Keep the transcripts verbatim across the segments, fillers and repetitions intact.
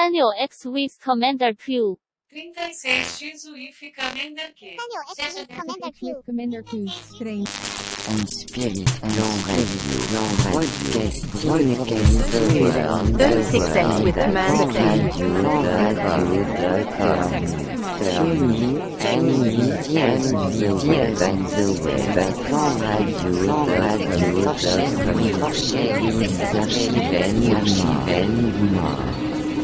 三六 X with Commander Q。 trinta e seis X U I F Commander Q. Seja Commander Q. Commander Q. Trem. On spirit, no radio, no podcast, podcast, the world, thirty-six X with Commander Q. Truly, enemy, enemy, dear than the web, from radio, radio, the sharing, the shiven, shiven,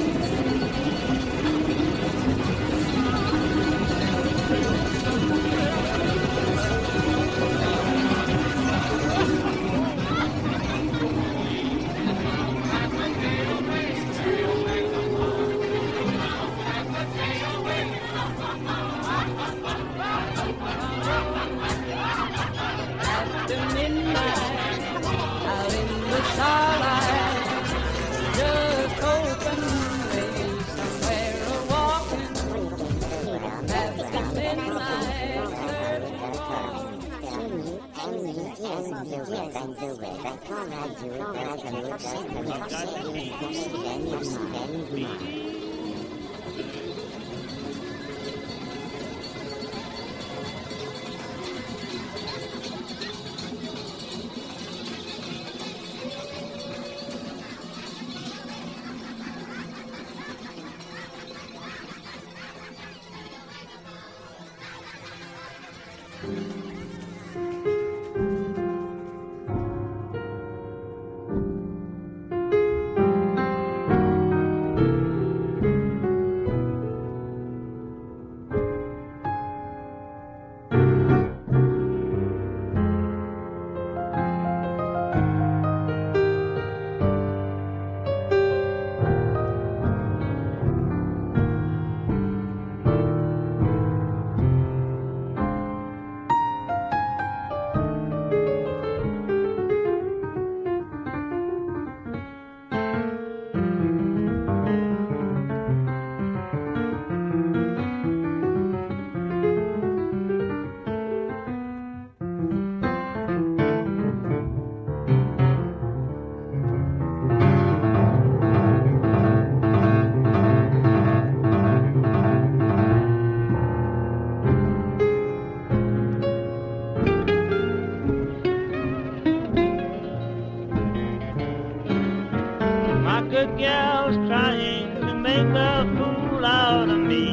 good gal's trying to make a fool out of me.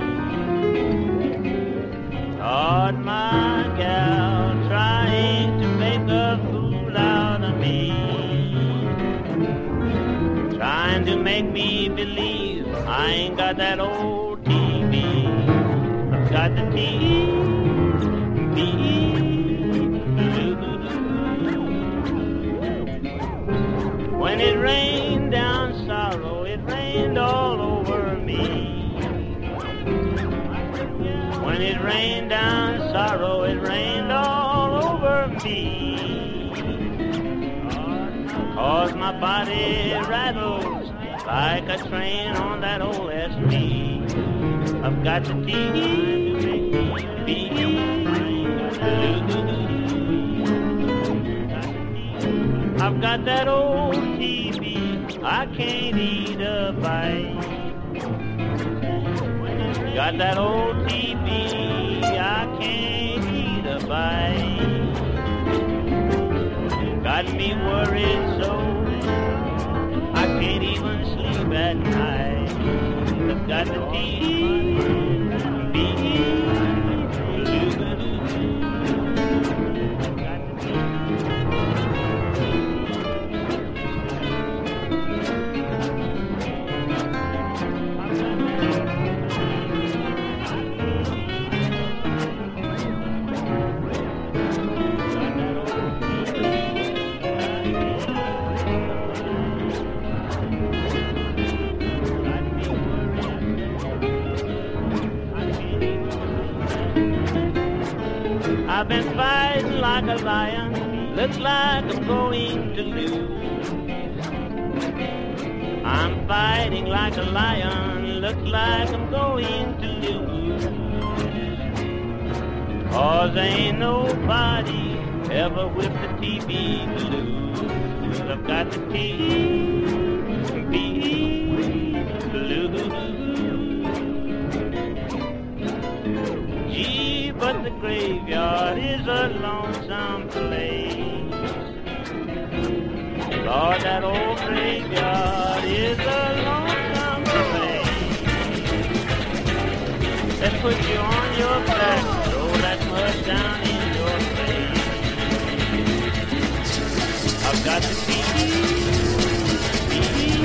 Lord, my gal trying to make a fool out of me. Trying to make me believe I ain't got that old T V. I've got the T V. When it rained down sorrow, it rained all over me. When it rained down sorrow, it rained all over me. Cause my body rattles like a train on that old S P. I've got the T V. I've got that old T V, I can't eat a bite. Got that old T V, I can't eat a bite. Got me worried so, I can't even sleep at night. I've got the T V. I've been fighting like a lion, looks like I'm going to lose. I'm fighting like a lion, looks like I'm going to lose. Cause ain't nobody ever whipped the T V blues. I've got the T V blues. graveyard is a lonesome place. Lord, that old graveyard is a lonesome place. They put you on your back, throw that mud down in your face. I've got to be, be.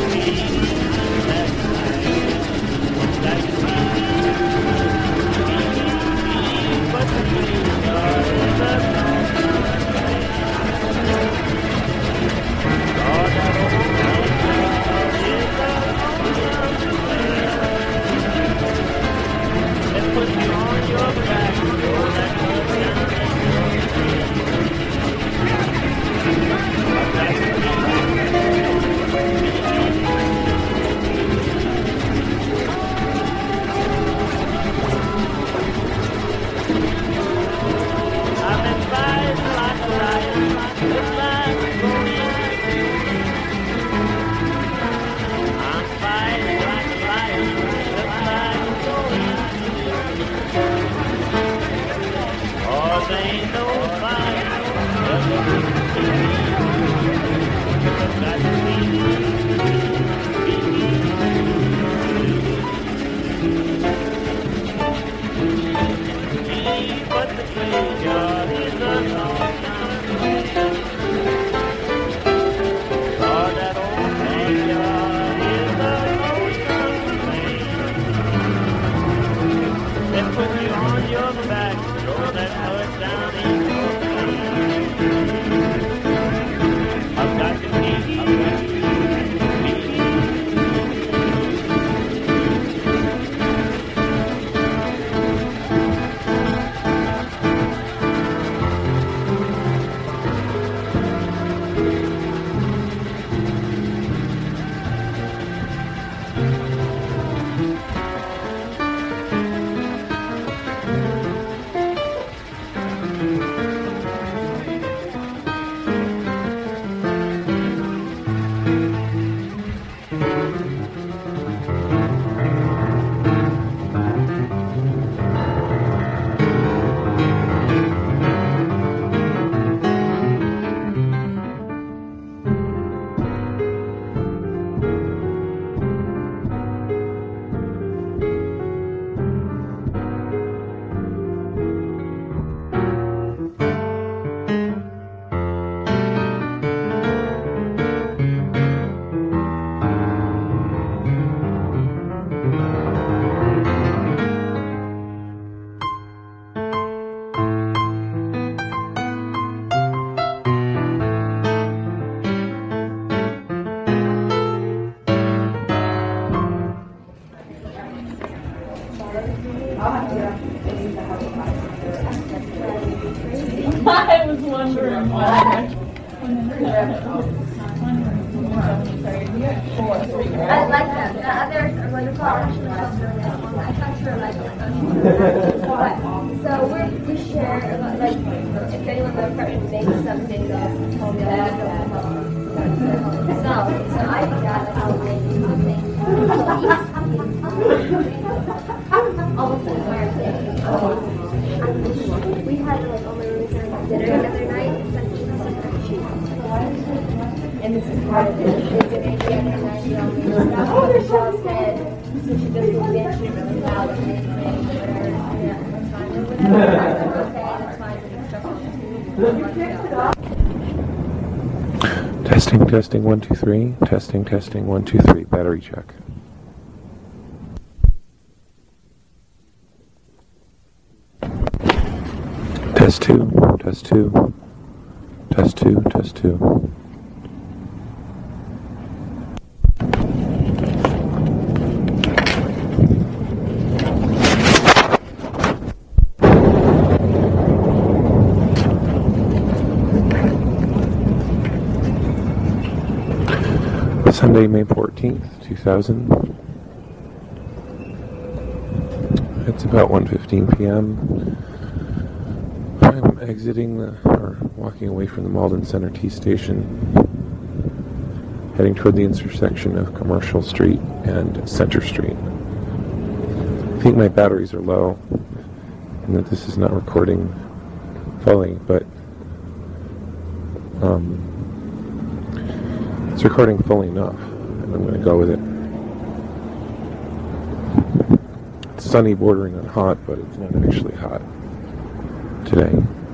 Got me worried. ain't no fire. I've got to be but the graveyard is a long time away. Oh, that old graveyard is a long time away. They put you on your back, throw that mud down in your face. I've got to keep, I've got to I was wondering why. I like that. The others are going to call I thought you were like that. So we we share, like, if anyone in the apartment makes something that told me that so, so I got how to make something. Almost an entire thing. We had like all my roommates and dinner the other night. And this is part of it. They did it the other night. You know, Michelle said, so she just moved in, she didn't really know anything, whatever. Yeah, that's fine. Or whatever. Okay, that's fine. Testing, testing, one, two, three. Testing, testing, one, two, three. Battery check. Test two, test two, test two, test two. Sunday, May fourteenth, two thousand. It's about one fifteen p m I'm exiting the, or walking away from the Malden Center T station, heading toward the intersection of Commercial Street and Center Street. I think my batteries are low, and that this is not recording fully, but um, it's recording fully enough, and I'm going to go with it. It's sunny bordering on hot, but it's not actually hot today.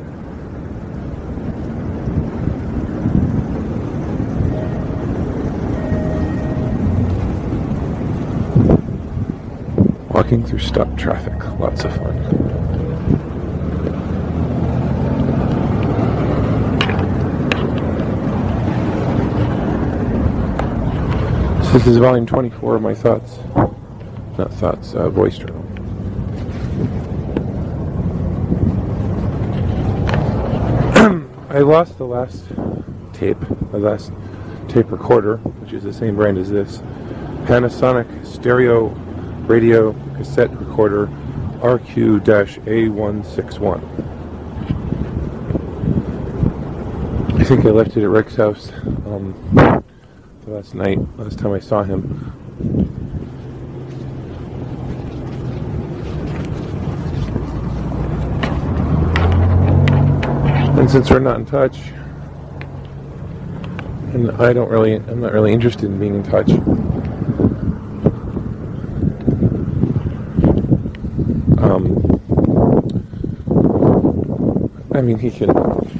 Walking through stopped traffic, lots of fun. So this is volume twenty-four of my thoughts, not thoughts, uh, voice journal. I lost the last tape, the last tape recorder, which is the same brand as this, Panasonic Stereo Radio Cassette Recorder R Q A one sixty-one. I think I left it at Rick's house um, last night, last time I saw him. And since we're not in touch, and I don't really, I'm not really interested in being in touch. Um, I mean, he can.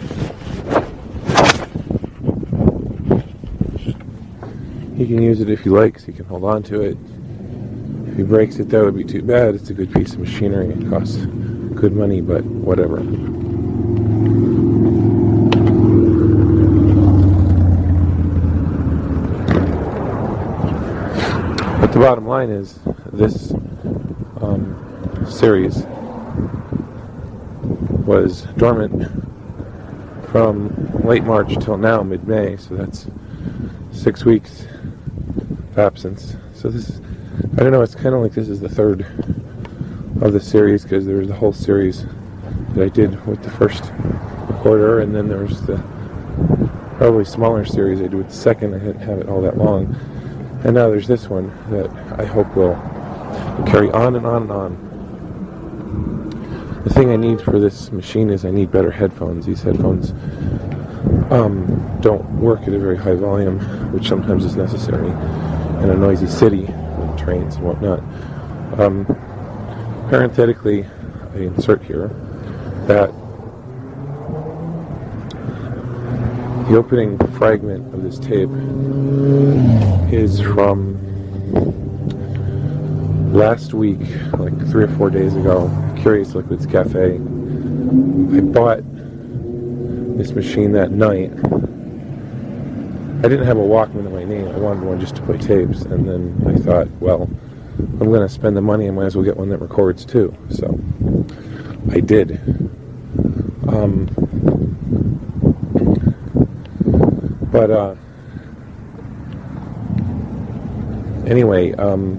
He can use it if he likes. He can hold on to it. If he breaks it, that would be too bad. It's a good piece of machinery. It costs good money, but whatever. But the bottom line is, this um, series was dormant from late March till now, mid-May, so that's six weeks of absence. So this is, I don't know, it's kind of like this is the third of the series, because there was the whole series that I did with the first recorder, and then there's the probably smaller series I did with the second. I didn't have it all that long. And now there's this one that I hope will carry on and on and on. The thing I need for this machine is I need better headphones. These headphones um, don't work at a very high volume, which sometimes is necessary in a noisy city with trains and whatnot. Um, parenthetically, I insert here that the opening fragment of this tape is from last week, like three or four days ago, Curious Liquids Cafe. I bought this machine that night. I didn't have a Walkman in my name. I wanted one just to play tapes, and then I thought, well, I'm going to spend the money, I might as well get one that records too. So I did. Um, but uh, anyway, um,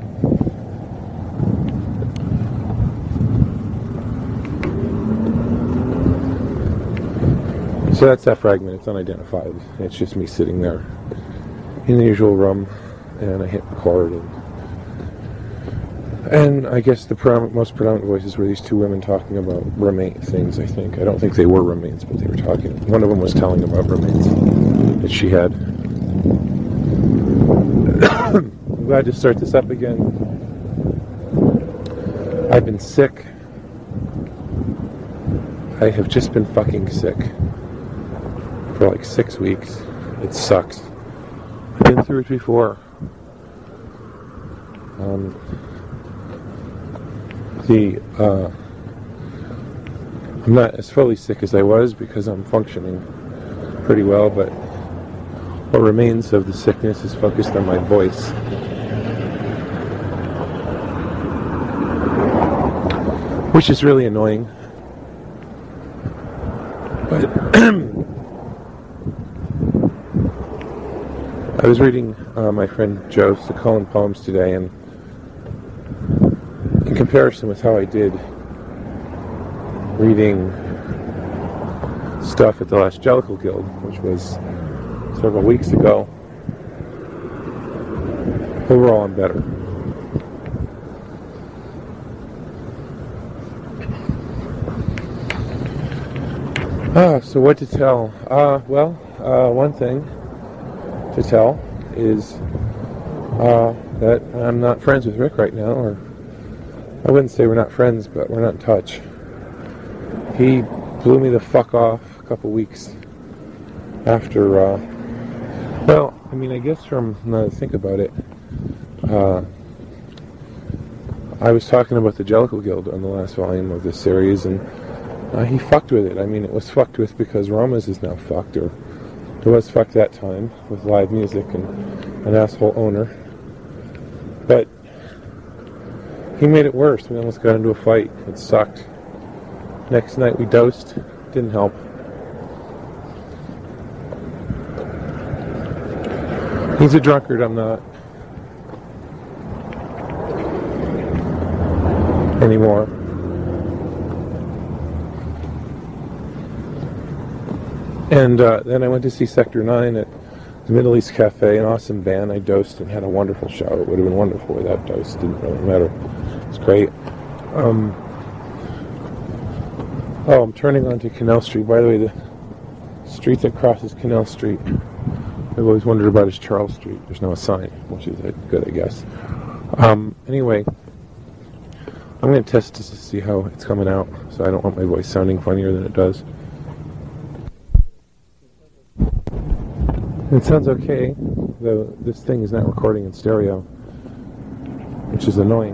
so that's that fragment. It's unidentified. It's just me sitting there in the usual room, and I hit record, and, and I guess the prom- most predominant voices were these two women talking about roommate things, I think. I don't think they were roommates, but they were talking. One of them was telling about roommates that she had. I'm glad to start this up again. I've been sick. I have just been fucking sick for like six weeks. It sucks. I've been through it before. Um, the uh, I'm not as fully sick as I was because I'm functioning pretty well, but what remains of the sickness is focused on my voice. Which is really annoying. But I was reading uh, my friend Joe Sakolan poems today, and in comparison with how I did reading stuff at the last Jellicle Guild, which was several weeks ago, overall I'm better. Ah, so what to tell? Uh, well, uh, one thing to tell is uh, that I'm not friends with Rick right now, or I wouldn't say we're not friends, but we're not in touch. He blew me the fuck off a couple weeks after, uh, well, I mean, I guess from now that I think about it, uh, I was talking about the Jellicle Guild on the last volume of this series, and Uh, he fucked with it. I mean, it was fucked with because Roma's is now fucked, or it was fucked that time with live music and an asshole owner. But he made it worse. We almost got into a fight. It sucked. Next night we dosed. Didn't help. He's a drunkard. I'm not. Anymore. And uh, then I went to see Sector nine at the Middle East Cafe, an awesome band. I dosed and had a wonderful show. It would have been wonderful without dose. It didn't really matter. It's great. Um, oh, I'm turning onto Canal Street. By the way, the street that crosses Canal Street. I've always wondered about is Charles Street. There's no sign, which is good, I guess. Um, anyway, I'm going to test this to see how it's coming out, so I don't want my voice sounding funnier than it does. It sounds okay, though this thing is not recording in stereo, which is annoying.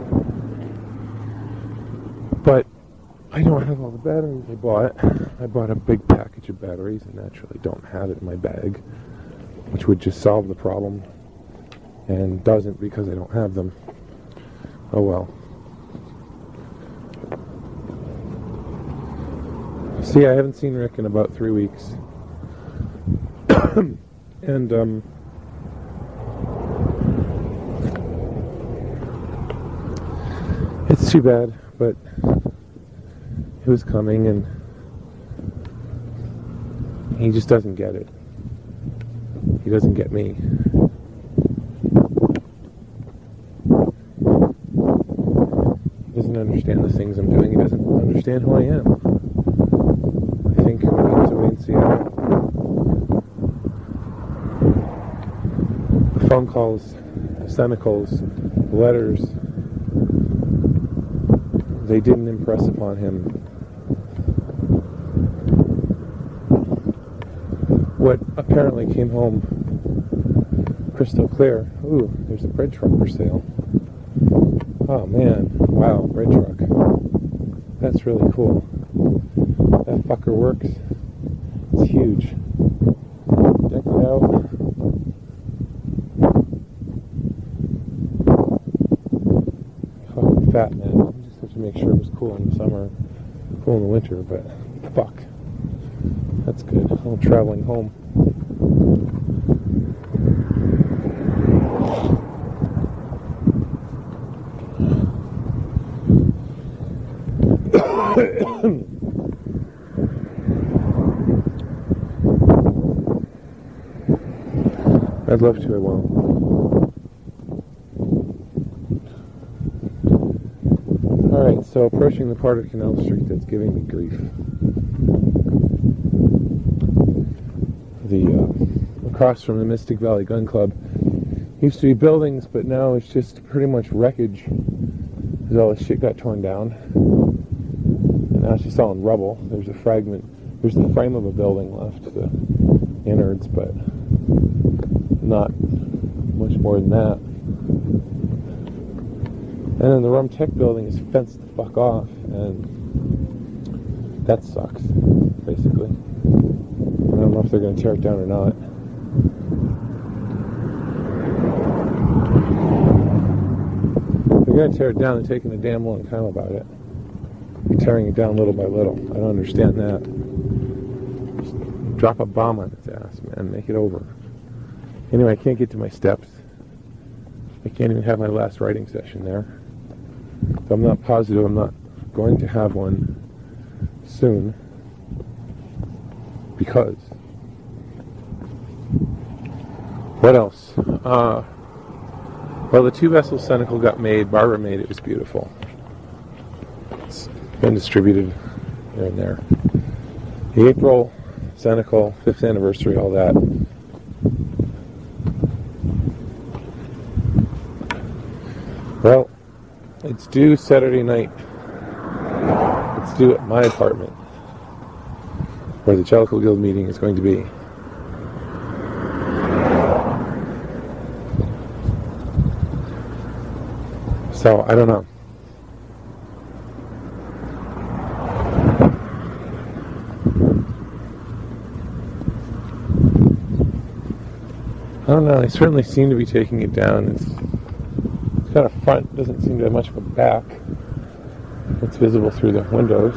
But I don't have all the batteries I bought. I bought a big package of batteries and naturally don't have it in my bag, which would just solve the problem, and doesn't because I don't have them. Oh well. See, I haven't seen Rick in about three weeks. And, um... it's too bad, but it was coming and he just doesn't get it. He doesn't get me. He doesn't understand the things I'm doing. He doesn't understand who I am. I think we have to wait and see how. The phone calls, the Senecals, the letters, they didn't impress upon him what apparently came home crystal clear. Ooh, there's a bread truck for sale. Oh man, wow, bread truck. That's really cool. That fucker works. It's huge. Deck it out. Fucking fat, man. I just have to make sure it was cool in the summer, cool in the winter, but fuck. That's good. I'm traveling home. I'd love to, I won't. Alright, so approaching the part of Canal Street that's giving me grief. The, uh, across from the Mystic Valley Gun Club used to be buildings, but now it's just pretty much wreckage, because all this shit got torn down. And now it's just all in rubble. There's a fragment, there's the frame of a building left, the innards, but not much more than that. And then the Rum Tech building is fenced the fuck off, and that sucks, basically. I don't know if they're going to tear it down or not. If they're going to tear it down, they're taking a damn long time about it. They're tearing it down little by little. I don't understand that. Just drop a bomb on its ass, man. Make it over. Anyway, I can't get to my steps. I can't even have my last writing session there. So I'm not positive I'm not going to have one soon. Because. What else? Uh, well, the two vessels Senecal got made, Barbara made, it was beautiful. It's been distributed here and there. The April Senecal, fifth anniversary, all that. Well, it's due Saturday night. It's due at my apartment, where the Jellicle Guild meeting is going to be. So, I don't know. I don't know, they certainly seem to be taking it down. It's, it's got a front, doesn't seem to have much of a back. It's visible through the windows.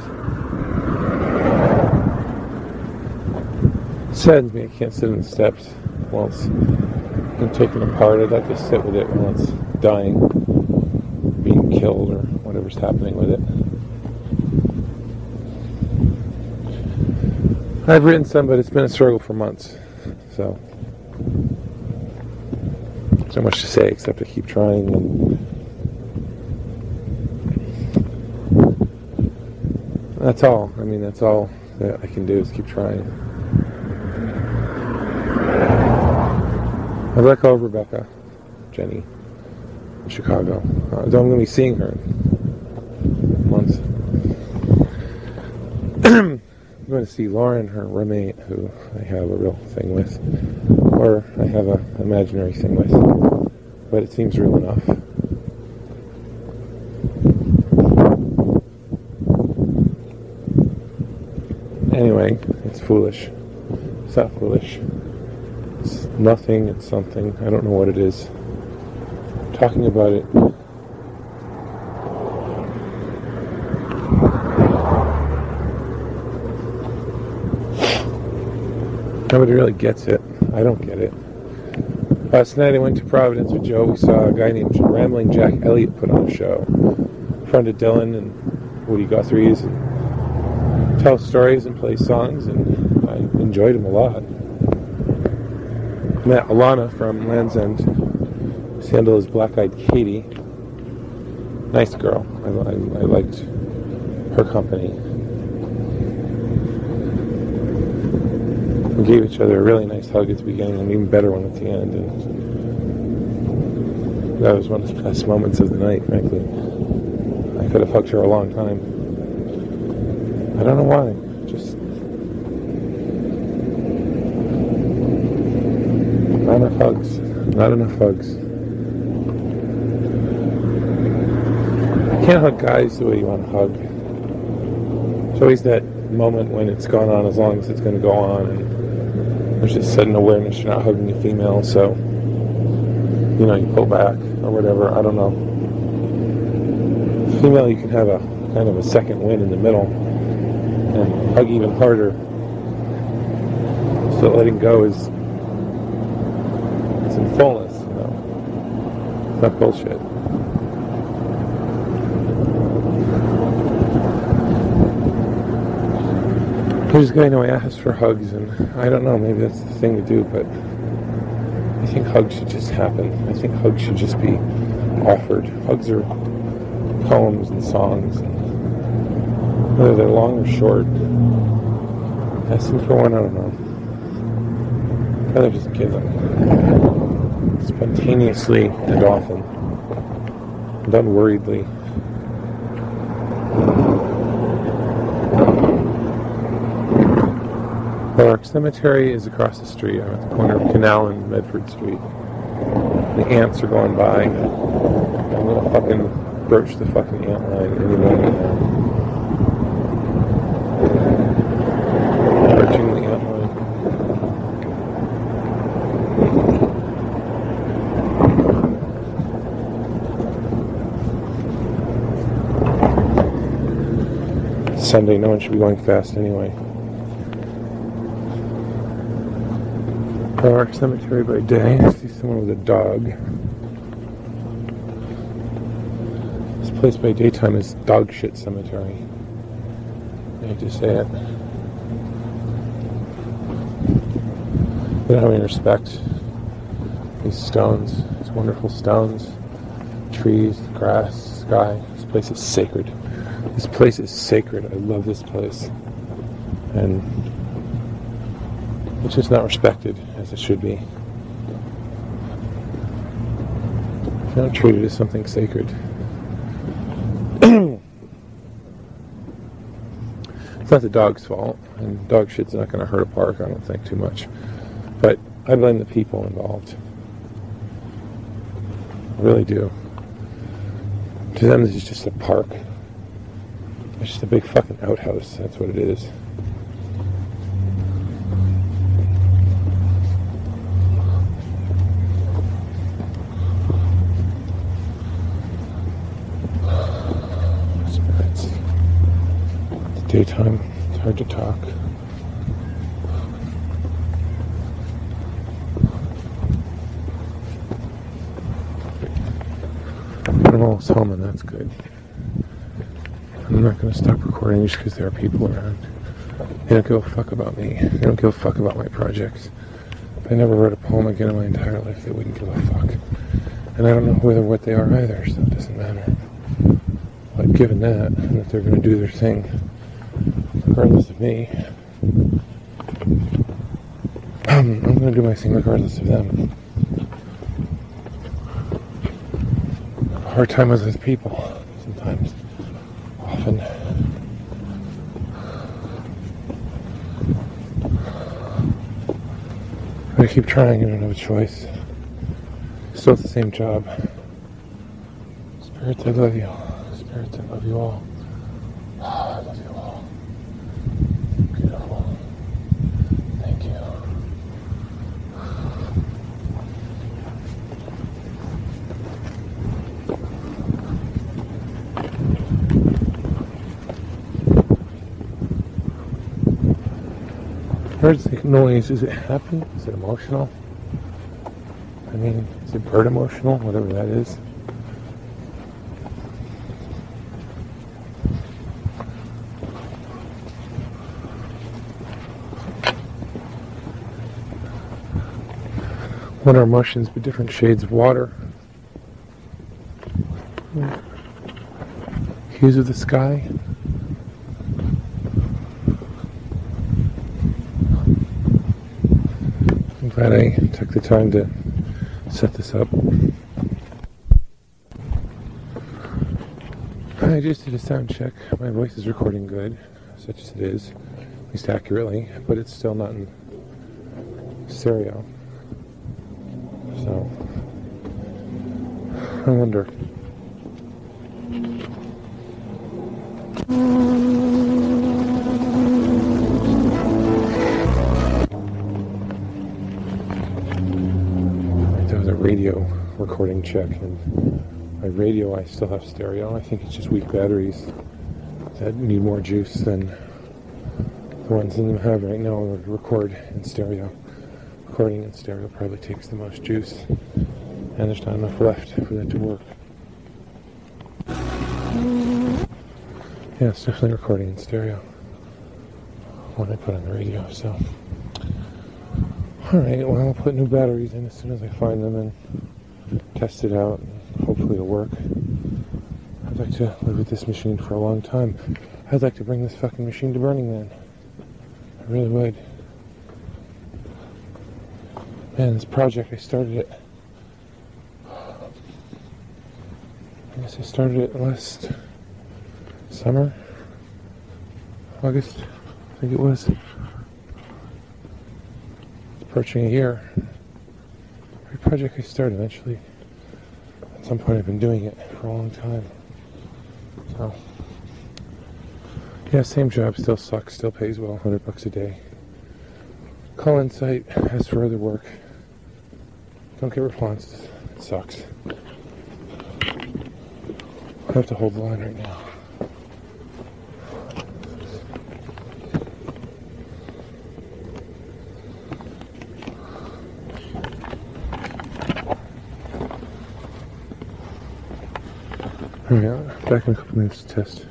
It saddens me I can't sit on the steps while it's been taken apart. I'd like to sit with it while it's dying, being killed, or whatever's happening with it. I've written some, but it's been a struggle for months. So, so much to say except to keep trying. And that's all. I mean, that's all that I can do is keep trying. I let go of Rebecca, Jenny, in Chicago. Uh, I'm going to be seeing her in months. I'm going to see Lauren, her roommate, who I have a real thing with, or I have an imaginary thing with, but it seems real enough. Anyway, it's foolish. It's not foolish. It's nothing, it's something. I don't know what it is. Talking about it. Nobody really gets it. I don't get it. Last night I went to Providence with Joe. We saw a guy named Rambling Jack Elliott put on a show. In front of Dylan and Woody Guthrie's, and tell stories and play songs, and I enjoyed him a lot. Met Alana from Land's End. His handle is Black Eyed Katie. Nice girl. I, I, I liked her company. We gave each other a really nice hug at the beginning, and an even better one at the end. And that was one of the best moments of the night, frankly. I could have hugged her a long time. I don't know why. Just not enough hugs. Not enough hugs. You can't hug guys the way you want to hug. It's always that moment when it's gone on as long as it's going to go on, and there's just sudden awareness you're not hugging a female, so you know, you pull back or whatever. I don't know. Female, you can have a kind of a second wind in the middle and hug even harder. So letting go is, it's in fullness, you know. It's not bullshit. There's a guy I know I asked for hugs, and I don't know, maybe that's the thing to do, but I think hugs should just happen. I think hugs should just be offered. Hugs are poems and songs, and whether they're long or short, asking for one, I don't know. I'd rather just give them spontaneously and often, and unworriedly. Our cemetery is across the street. I'm at the corner of Canal and Medford Street. The ants are going by. I'm gonna fucking broach the fucking ant line any moment now. Broaching the ant line. It's Sunday, no one should be going fast anyway. Our cemetery by day. I see someone with a dog. This place by daytime is dog shit cemetery. I hate to say it. They don't have any respect. These stones, these wonderful stones, trees, grass, sky. This place is sacred. This place is sacred. I love this place. And it's just not respected as it should be. It's not treated as something sacred. It's not the dog's fault, and dog shit's not going to hurt a park, I don't think, too much. But I blame the people involved. I really do. To them, this is just a park. It's just a big fucking outhouse. That's what it is. Daytime, it's hard to talk. I'm almost home, and that's good. I'm not going to stop recording just because there are people around. They don't give a fuck about me. They don't give a fuck about my projects. If I never wrote a poem again in my entire life, they wouldn't give a fuck. And I don't know whether what they are either, so it doesn't matter. But given that, and that they're going to do their thing, regardless of me, um, I'm going to do my thing regardless of them. hard time with with people sometimes. Often. I keep trying, I don't have a choice. Still the same job. Spirits, I love you. Spirits, I love you all. I love you all. Beautiful. Thank you. Birds make noise. Is it happy? Is it emotional? I mean, is it bird emotional? Whatever that is. What are emotions but different shades of water? Hues of the sky? I'm glad I took the time to set this up. I just did a sound check. My voice is recording good, such as it is, at least accurately, but it's still not in stereo. So, I wonder. There was a radio recording check, and my radio, I still have stereo. I think it's just weak batteries that need more juice than the ones in them have right now to record in stereo. Recording in stereo probably takes the most juice, and there's not enough left for that to work. Yeah, it's definitely recording in stereo when I put on the radio, so. Alright, well, I'll put new batteries in as soon as I find them and test it out, and hopefully it'll work. I'd like to live with this machine for a long time. I'd like to bring this fucking machine to Burning Man. I really would. Man, this project, I started it, I guess I started it last summer, August, I think it was. It's approaching a year. Every project I start, eventually, at some point I've been doing it for a long time. So, yeah, same job, still sucks, still pays well, one hundred bucks a day. Call-in site, as for other work. Don't get responses. It sucks. I have to hold the line right now. Alright, back in a couple minutes to test.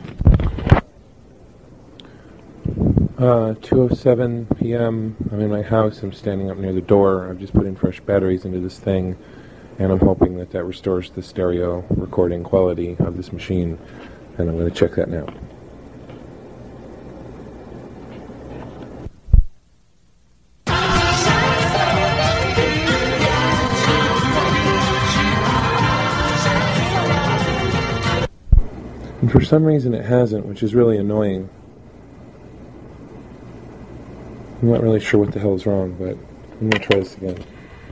Uh, two oh seven p.m. I'm in my house. I'm standing up near the door. I've just put in fresh batteries into this thing, and I'm hoping that that restores the stereo recording quality of this machine, and I'm going to check that now. And for some reason it hasn't, which is really annoying. I'm not really sure what the hell is wrong, but I'm going to try this again.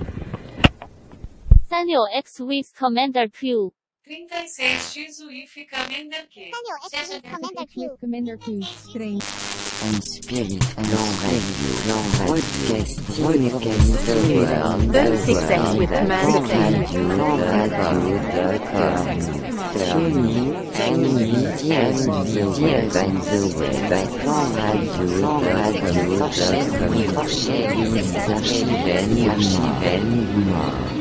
Sanyo X with Commander Q. trinta e seis X U I F Commander Q. Commander Q. Trem. On spirit, long radio, long podcast, podcast, thirty-six cents with Commander Q. long radio, dot com. Tuning, Anonymity, Anonymity, and the web at long radio, radio, dot com. For sharing, archiven, archiven, more.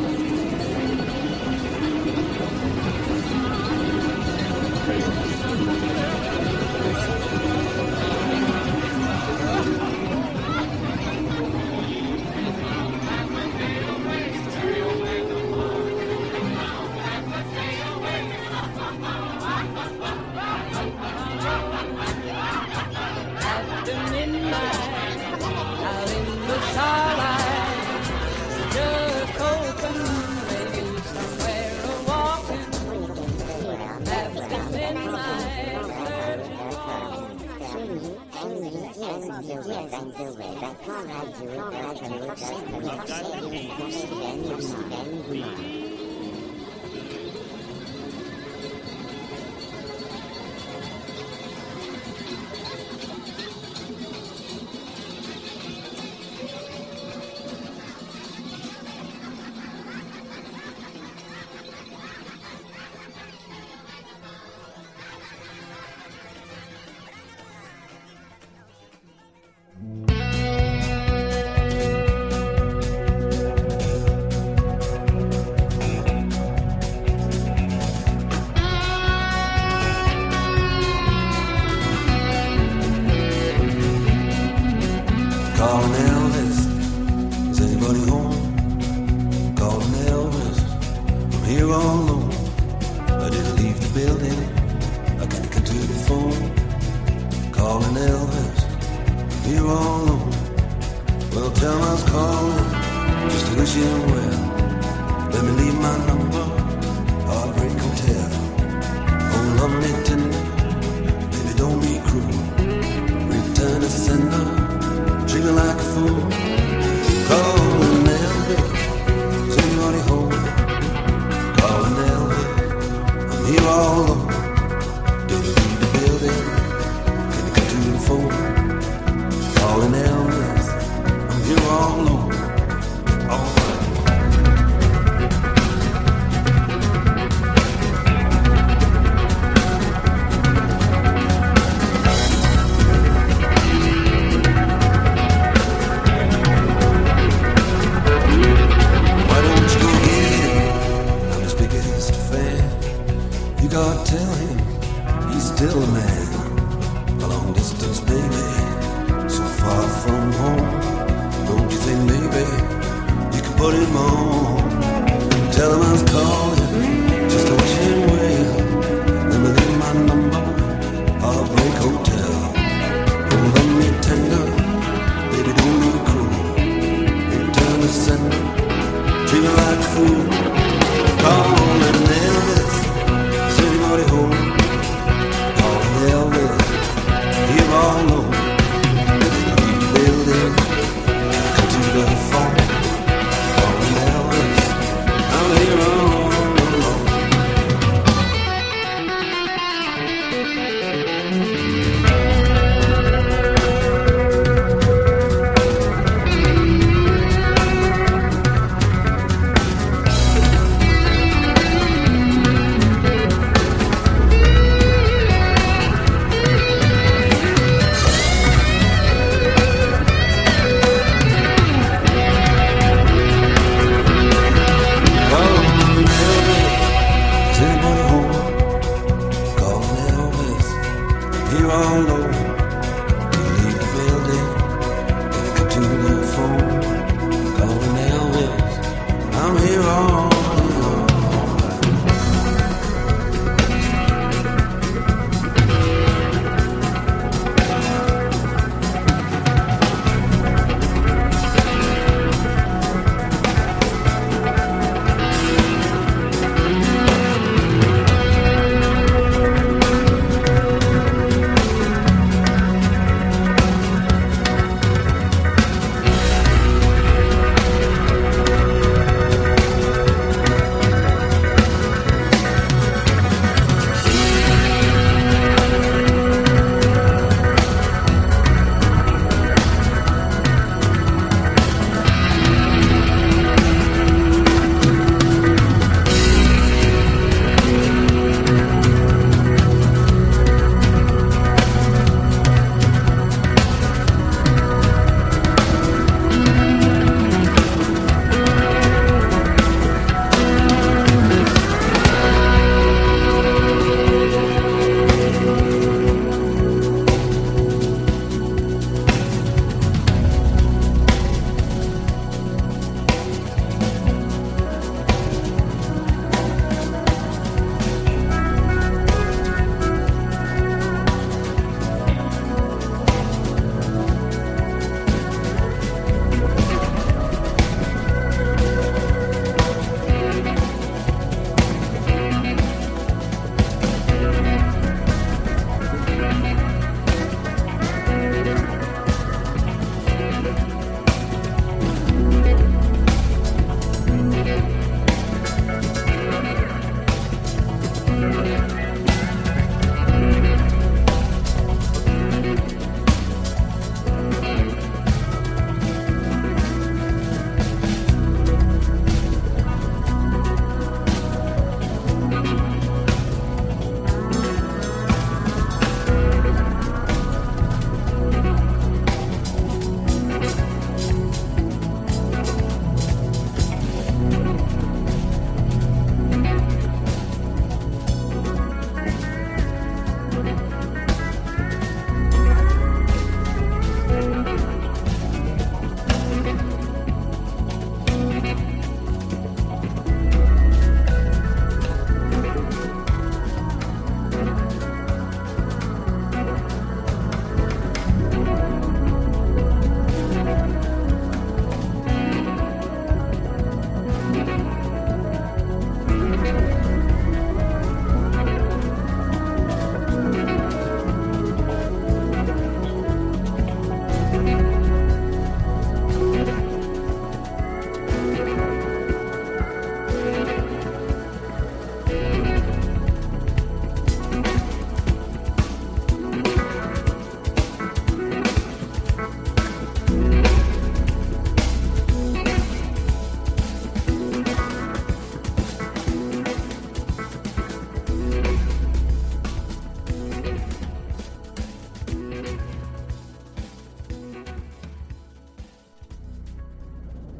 Calling Elvis, is anybody home? Calling Elvis, I'm here all alone. I didn't leave the building, I can't get to the phone. Calling Elvis, I'm here all alone. Well, tell him I was calling, just to wish him well. Let me leave my number, Heartbreak Hotel. Oh, lovely tender, baby don't be cruel. Return to sender, treat me like a fool. Calling Elvis, is anybody home? Calling Elvis, I'm here all alone. Didn't leave the building, couldn't get to the phone. Calling Elvis, I'm here all alone. All right.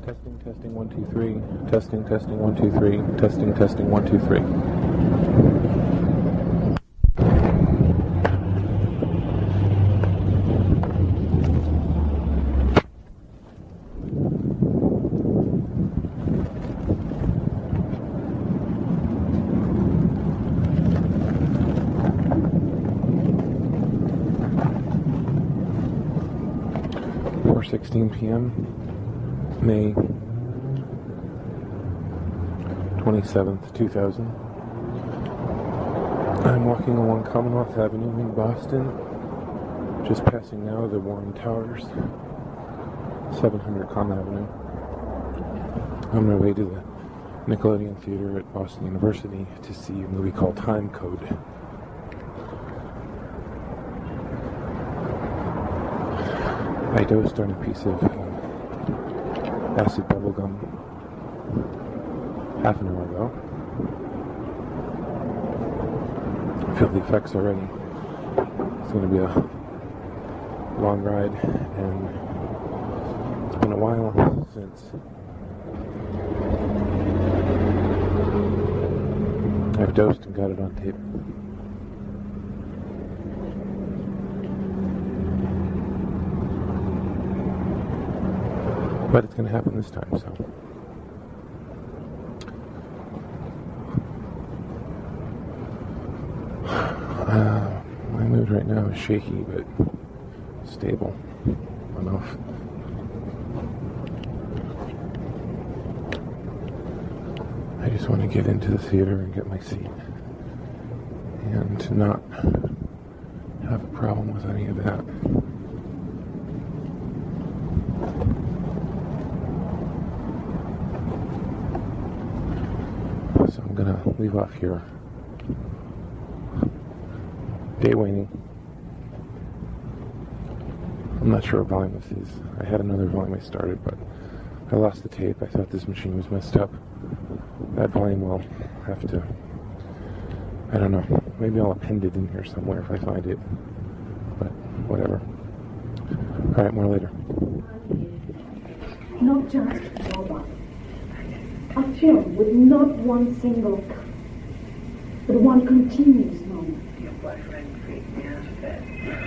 Testing, testing, one, two, three. Testing, testing, one, two, three. Testing, testing, one, two, three. four sixteen p m May twenty-seventh, two thousand. I'm walking along Commonwealth Avenue in Boston, just passing now the Warren Towers, seven hundred Comm Avenue. On my way to the Nickelodeon Theater at Boston University to see a movie called Time Code. I dosed on a piece of uh, acid bubblegum half an hour ago. I feel the effects already. It's going to be a long ride, and it's been a while since I've dosed and got it on tape. But it's going to happen this time, so. Uh, my mood right now is shaky, but stable enough. I just want to get into the theater and get my seat. And to not have a problem with any of that. I'm gonna leave off here. Day waning. I'm not sure what volume this is. I had another volume I started, but I lost the tape. I thought this machine was messed up. That volume will have to, I don't know, maybe I'll append it in here somewhere if I find it. But whatever. Alright, more later. Not just robot. A film with not one single cut, but one continuous moment. Your boyfriend freaked me out a bit.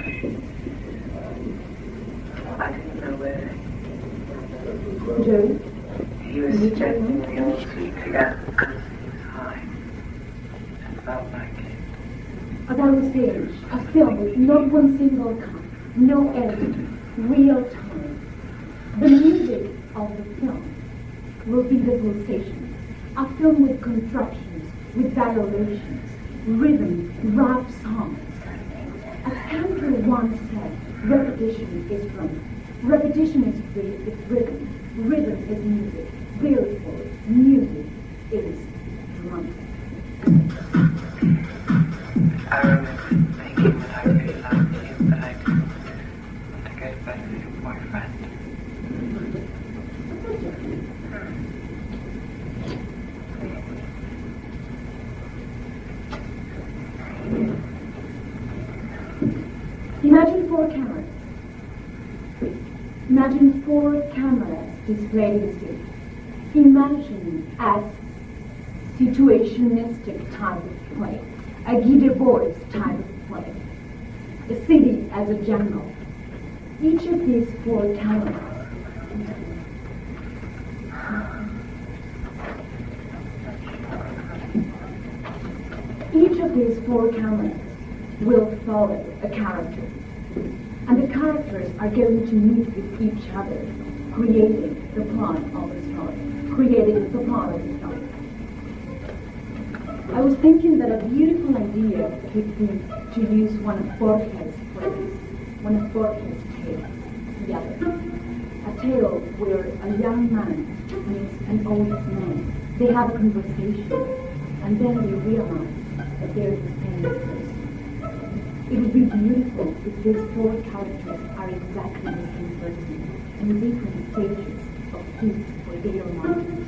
I didn't know where. Joe? He was suggesting we all sleep together because he was high. It felt like it. As I was saying, a film with not one single cut, no editing, real time. The music of the film will be the pulsations. A film with contractions, with gyrations, rhythm, rap songs. As Cantor once said, repetition is drum. Repetition is, is rhythm. Rhythm is music. Therefore, music is drum. I remember thinking that I really liked you, but I didn't want to get back with your boyfriend. Imagine four cameras. Imagine four cameras displaying the city. Imagine a situationistic type of play, a Guy Debord type of play. The city as a jungle. Each of these four cameras Each of these four cameras will follow a character. And the characters are going to meet with each other, creating the plot of the story, creating the plot of the story. I was thinking that a beautiful idea could be to use one of Borges' plays, one of Borges' tales together. A tale where a young man meets an old man. They have a conversation, and then they realize that they're the same person. It would be beautiful if these four characters are exactly the same person in different stages of his or their lives.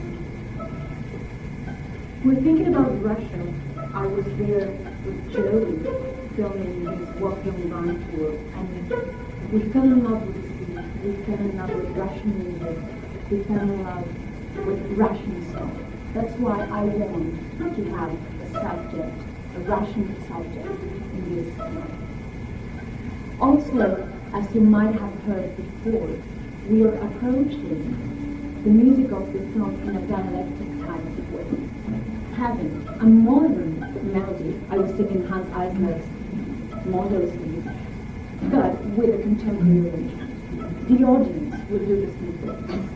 We're thinking about Russia. I was there with Joe filming his walking around tour, and we fell in love with the city. We fell in love with Russian music, we fell in love with Russian song. That's why I want to have a subject, a Russian subject in this film. Also, as you might have heard before, we are approaching the music of the film in a dialectic type of way. Having a modern melody, I was singing Hans Eisner's Mondoslied, but with a contemporary arrangement. The audience will do the same thing.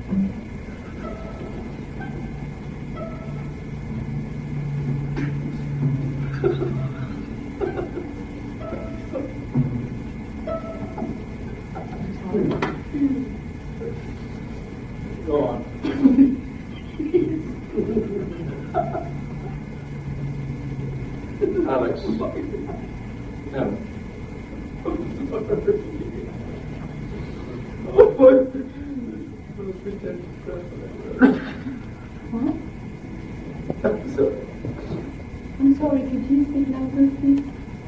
Go on. Alex. Em. What? I'm sorry, could you speak louder, please?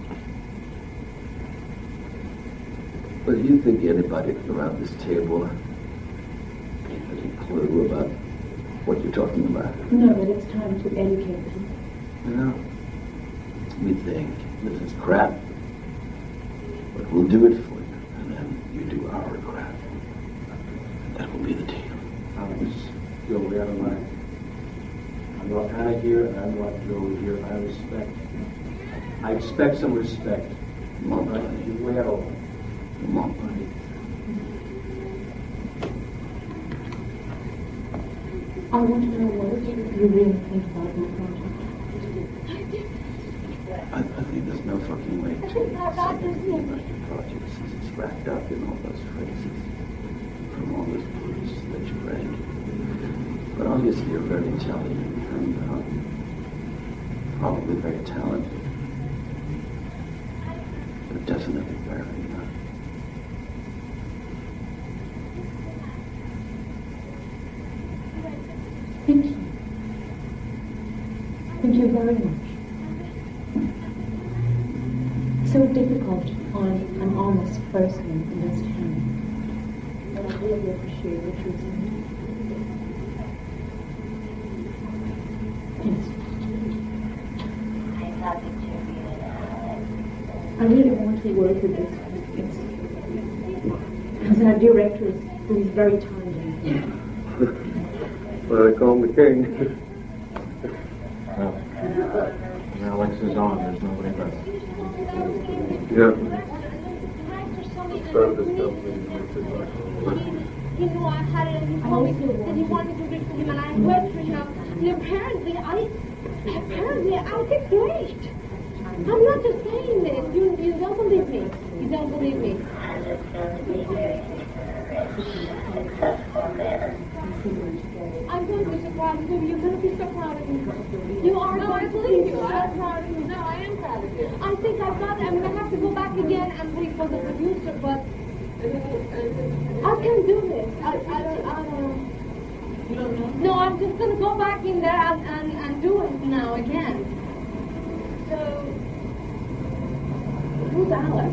Well, do you think anybody around this table has any clue about what you're talking about? No, but it's time to educate them. No. We think this is crap, but we'll do it for you, and then you do our crap. That will be the deal. Alex, you're way out of line. I'm not Anna here, and I'm not Joe here. I respect. I expect some respect. Come on, buddy. You're way out of line. Come on, buddy. I want to know what you really think about my project. I, I think there's no fucking way to say anything about your project since it's wrapped up in all those phrases from all those books that you read. But obviously you're very intelligent and uh, probably very talented. But definitely very uh, Thank you. Thank you very much. So difficult on an honest person in this town. But I really appreciate what you're saying. Yes. I really want to work with this. It's, as our director who is very talented. Well, they call him the king. Well, Alex is on. There's nobody left. Yeah. Start this company. You know, I had it, and he told me that he wanted to read for him, and I worked for him. And apparently, I, apparently, I did great. I'm not just saying this. You, you don't believe me. You don't believe me. I'm going to be so proud of you. You're going to be so proud of me. You are no, I believe you. I'm proud of you. No, I am proud of you. I think I've got, I'm going to have to go back again and wait for the producer, but I can do this. I, I don't, I don't know. You don't know? No, I'm just going to go back in there and, and, and do it now again. So, who's Alex?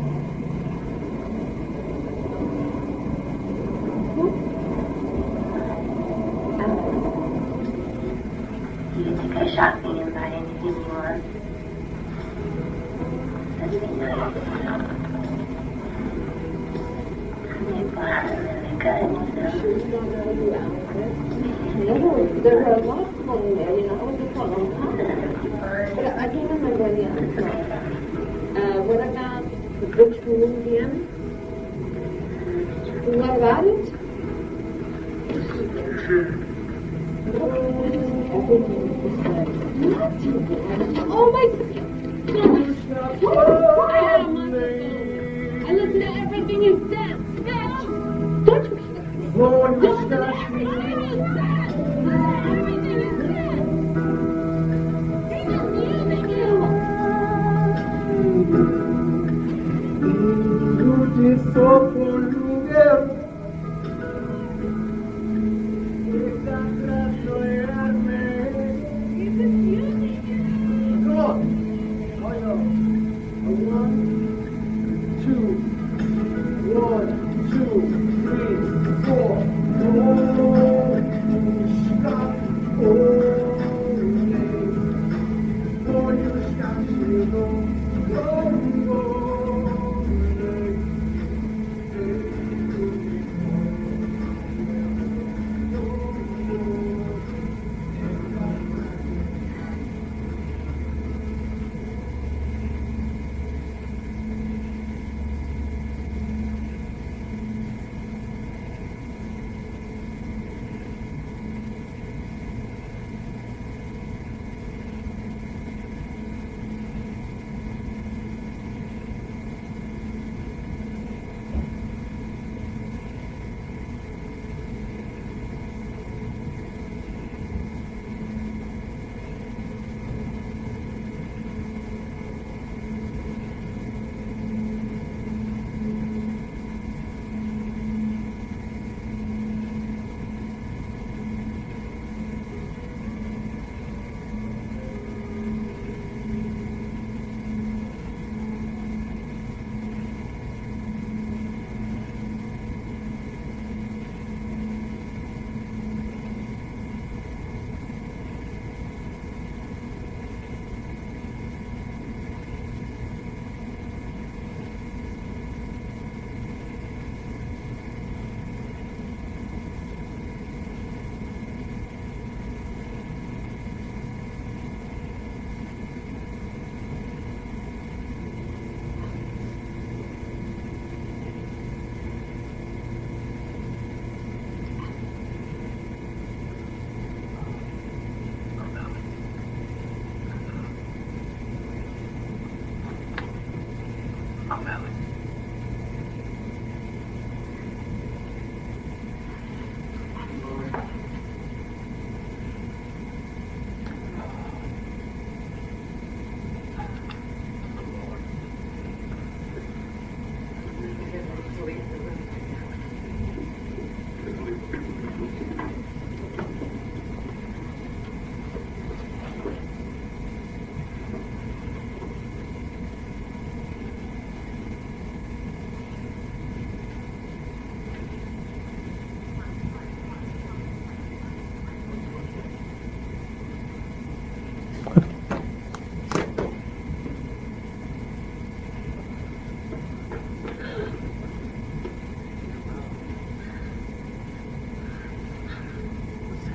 Do you think I shocked me about anything more? That'd be nice. I mean, well, I'm really good, you know? There were a lot of people in there, you know, I was there for a long time. But I can't remember the other uh, what about the Butch Museum? What about it? Oh my God! What? I had a month ago. I listened to everything you said. Bitch! Don't you? Don't listen to everything you said. Everything you said. You're just using you. One, two, three, four, four.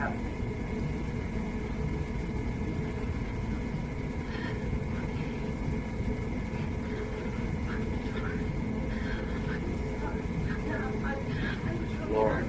happening. Lauren.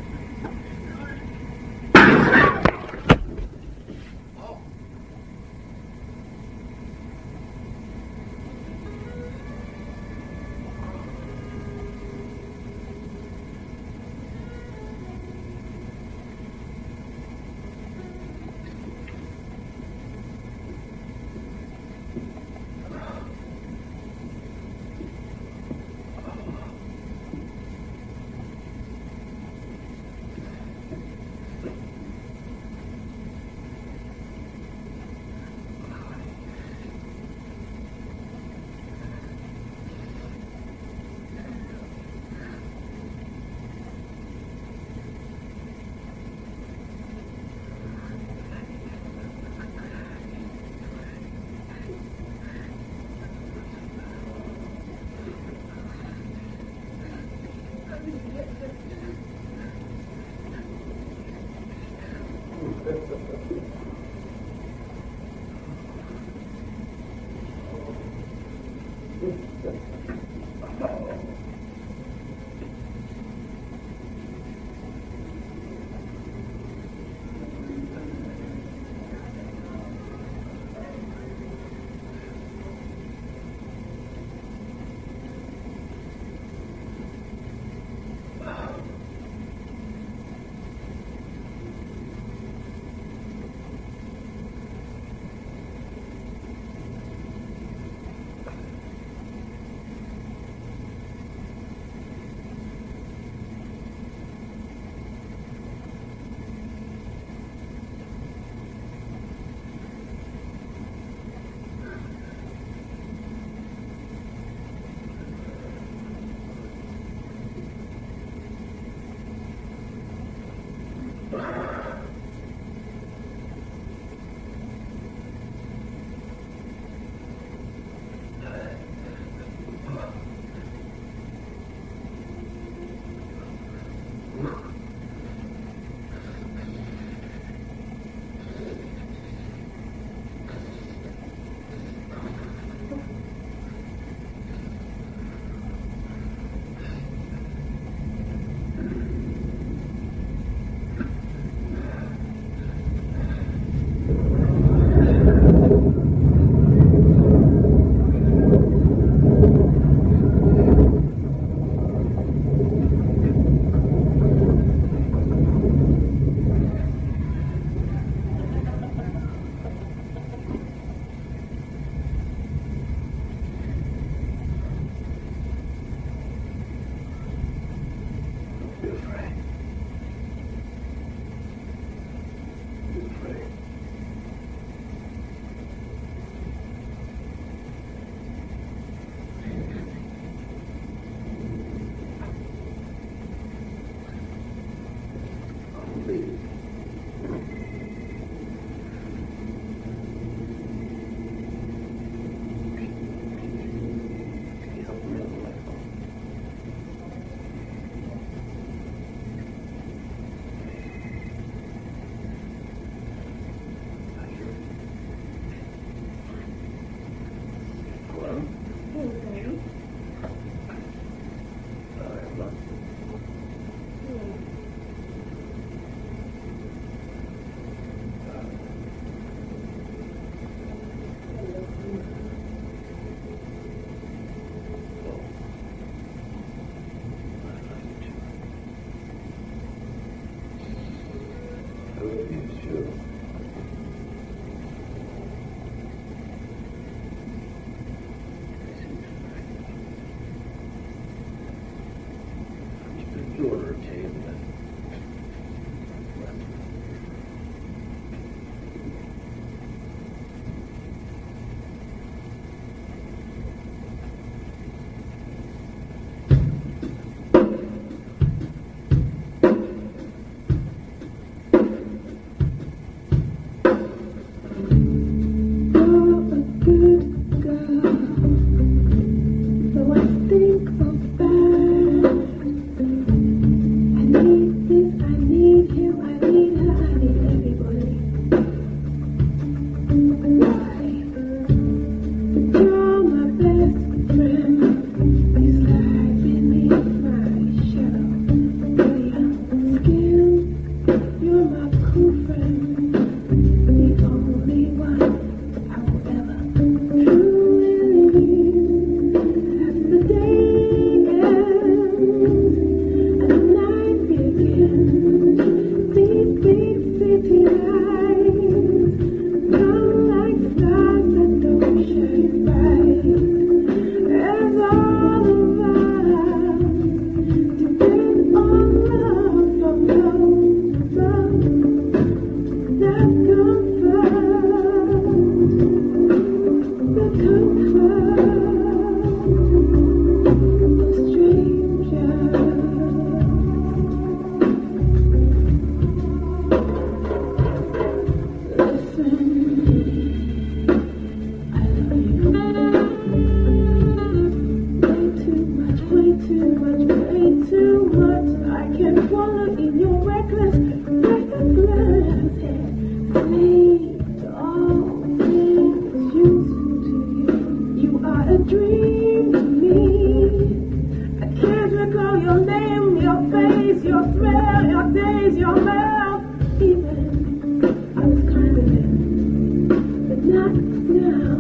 kiss, your smell, your taste, your mouth. Even I was kind of then, but not now.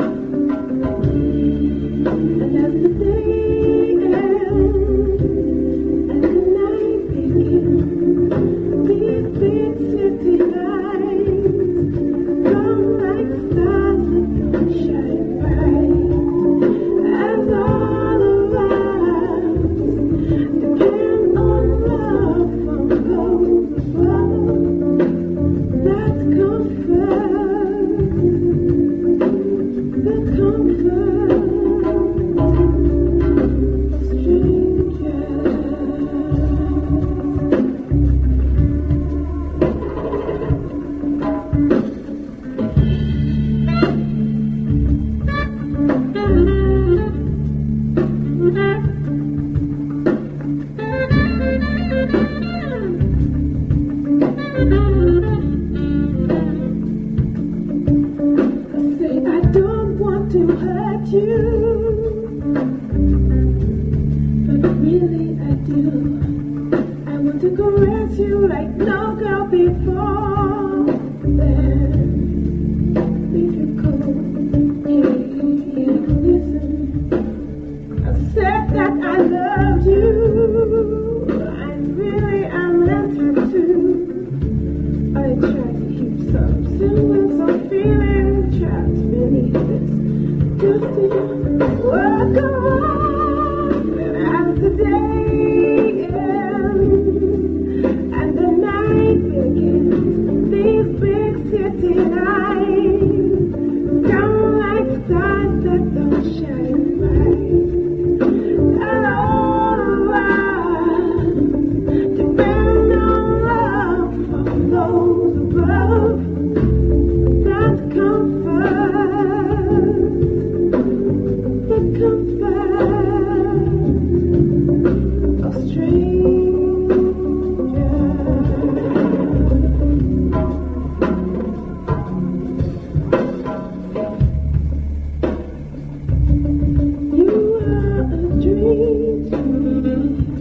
And as the day ends and the night begins, these big city lights come like stars that don't shine bright. As all of us depend on love from those above, that's comfort, the comfort of strangers. I say I don't want to hurt you, but really I do. I want to caress you like no girl before. Then if you could, yeah, yeah, listen. I said that I loved you, and really I meant it too. I tried to keep some semblance of feeling trapped beneath this dusty work of art. And as the day ends and the night begins, these big city lights come like stars that don't shine bright. And all of us depend on love from those above. That comfort, the comfort of strangers. You are a dream to me.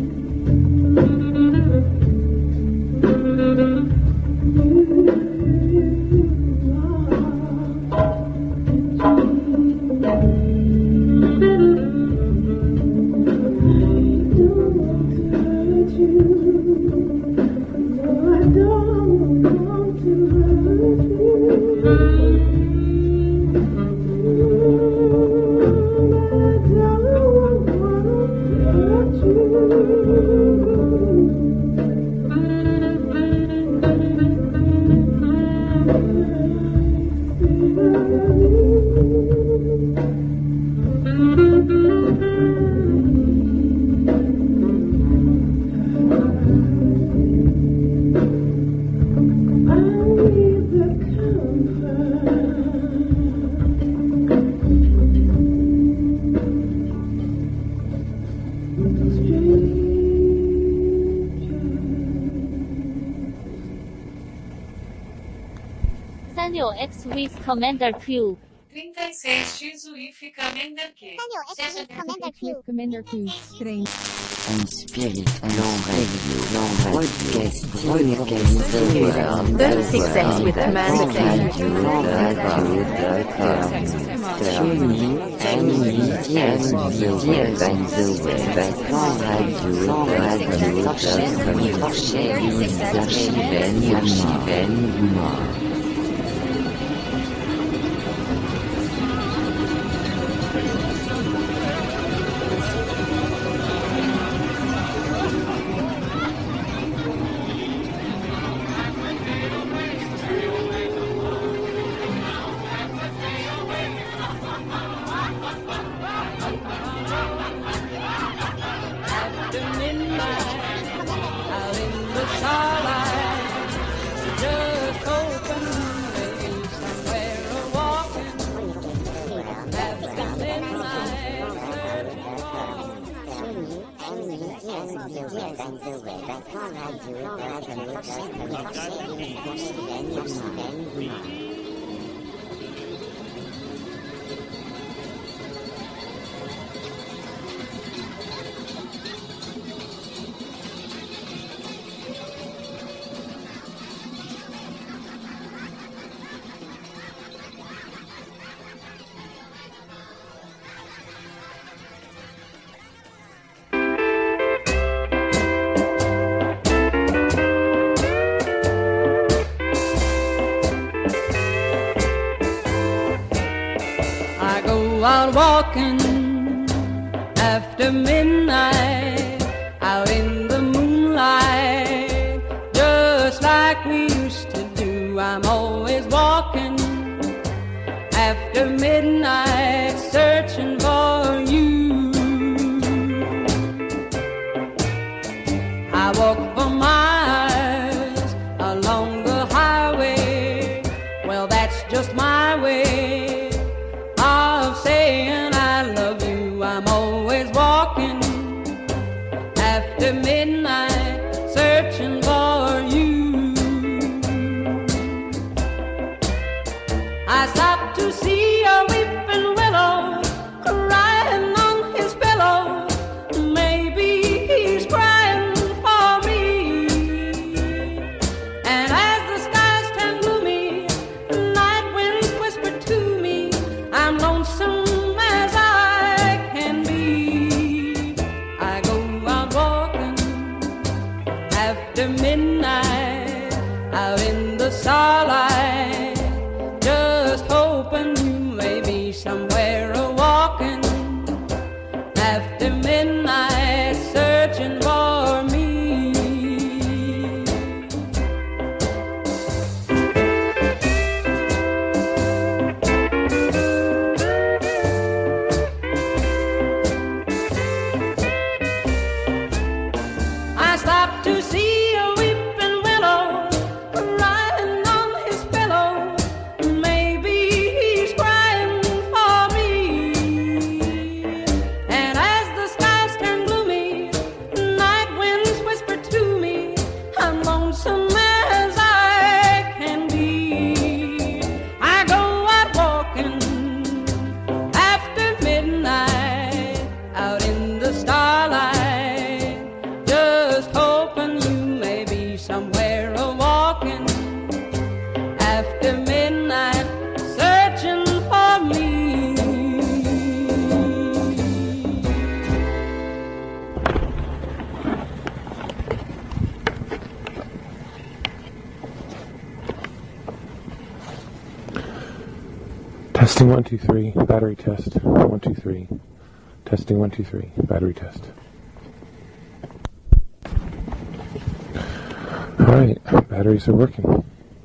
Daniel X with Commander Q. trinta e seis x U I F Commander Q. Commander Q. Commander Q. Strange. And spirit long radio, long podcast, broadcast the world, The success with Commander Q. Tuning, Animedia, Media, and the web at radio, radio, com, archives, archives, archives, out walking after midnight, out in the moonlight, just like we used to do. I'm always walking after midnight, searching for you. I walk for miles along the highway. Well, that's just my way of saying I love you. I'm always walking after midnight, searching for you. I stopped to see a weeping willow crying on his pillow. Maybe he's crying for me. And as the skies turn gloomy, night winds whisper to me, I'm lonesome as I can be. I go out walking after midnight, out in the starlight, just hoping you may be somewhere a walking after midnight, searching for me. I stopped to see a weeping willow crying on his pillow. Maybe he's crying for me. And as the skies turn gloomy, night winds whisper to me, I'm lonesome as I can be. I go out walking after midnight, out in the starlight, just hoping you may be somewhere a walking after midnight, searching for me. Testing one, two, three. Battery test. One, two, three. Testing one, two, three. Battery test. Alright, batteries are working.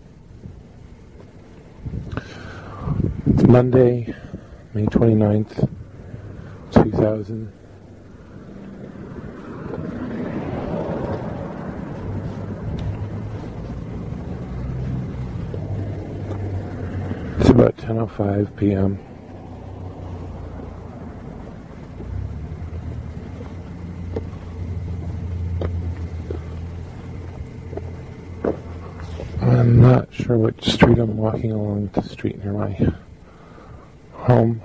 It's Monday, May twenty-ninth, two thousand. It's about ten oh five p m I'm not sure which street I'm walking along. The street near my home.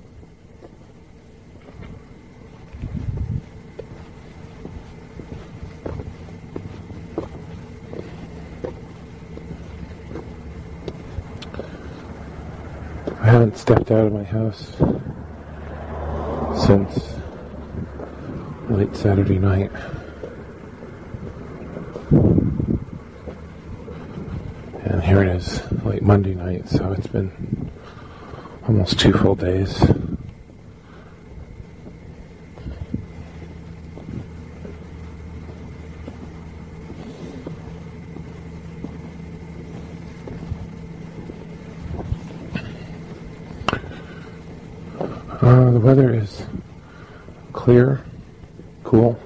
I haven't stepped out of my house since late Saturday night. And here it is, late Monday night, so it's been almost two full days. Uh, the weather is clear, cool.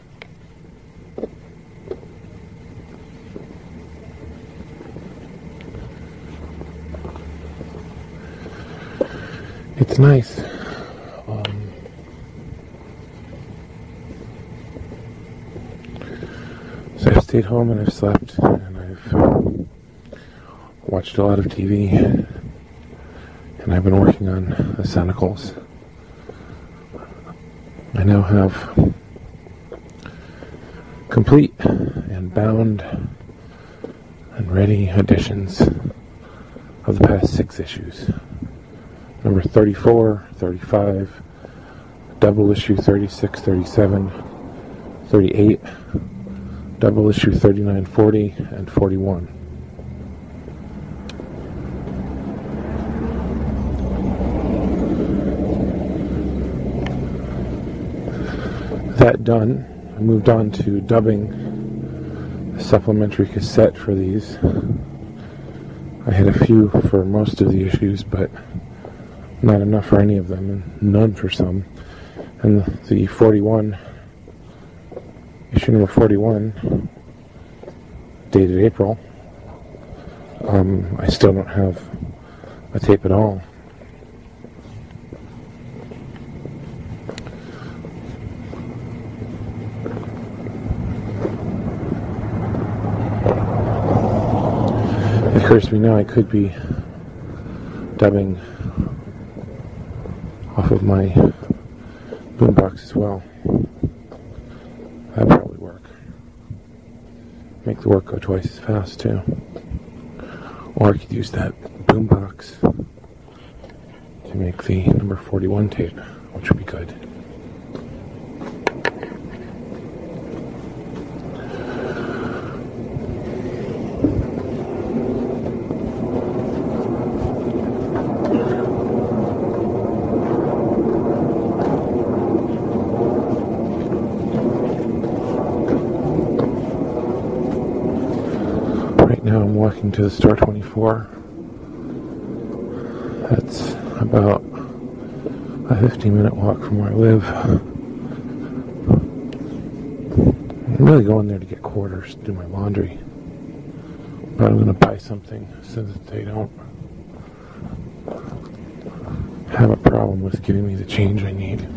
It's nice. Um, so I've stayed home and I've slept and I've um, watched a lot of T V and I've been working on the Sonicals. I now have complete and bound and ready editions of the past six issues. Number thirty-four, thirty-five, double issue thirty-six, thirty-seven, thirty-eight, double issue thirty-nine, forty, and forty-one. that done, I moved on to dubbing a supplementary cassette for these. I had a few for most of the issues, but not enough for any of them, and none for some. And the forty-one, issue number forty-one, dated April, um, I still don't have a tape at all. It occurs to me now I could be dubbing off of my boombox as well. That'd probably work. Make the work go twice as fast too. Or I could use that boombox to make the number forty-one tape, which would be good. Now I'm walking to the Store twenty-four. That's about a fifteen minute walk from where I live. I'm really going there to get quarters to do my laundry. But I'm going to buy something so that they don't have a problem with giving me the change I need.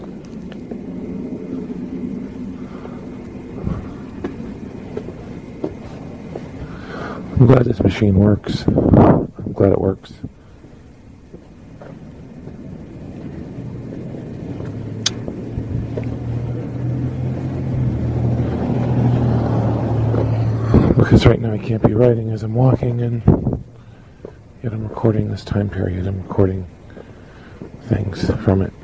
I'm glad this machine works. I'm glad it works. Because right now I can't be writing as I'm walking, and yet I'm recording this time period. I'm recording things from it.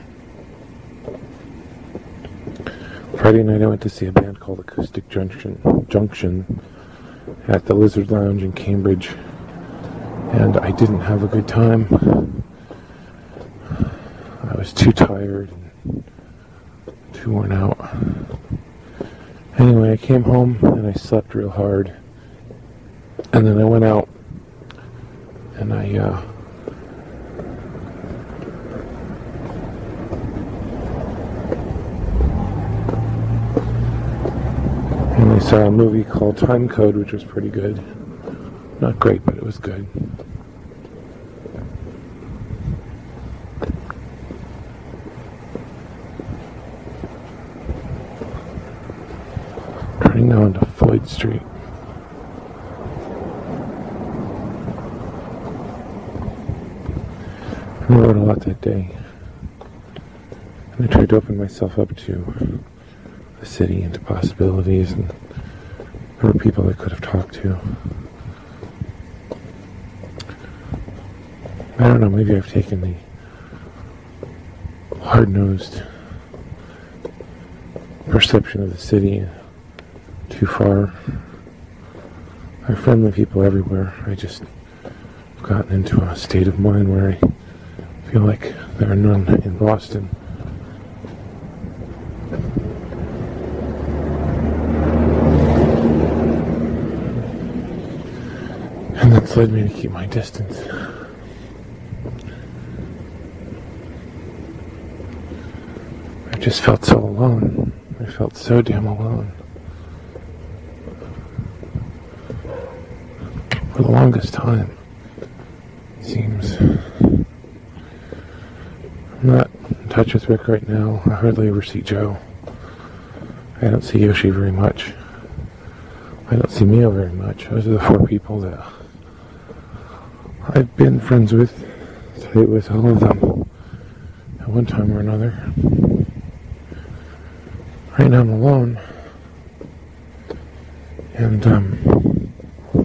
Friday night I went to see a band called Acoustic Junction. Junction. At the Lizard Lounge in Cambridge, and I didn't have a good time. I was too tired and too worn out. Anyway, I came home and I slept real hard, and then I went out and I uh, and I saw a movie called Time Code, which was pretty good. Not great, but it was good. Turning now into Floyd Street. I wrote a lot that day. And I tried to open myself up to the city and to possibilities, and there were people I could have talked to. I don't know, maybe I've taken the hard-nosed perception of the city too far. There are friendly people everywhere. I just have gotten into a state of mind where I feel like there are none in Boston. And that's led me to keep my distance. I just felt so alone. I felt so damn alone. For the longest time, it seems. I'm not in touch with Rick right now. I hardly ever see Joe. I don't see Yoshi very much. I don't see Mio very much. Those are the four people that I've been friends with, tight with all of them at one time or another. Right now I'm alone, and um,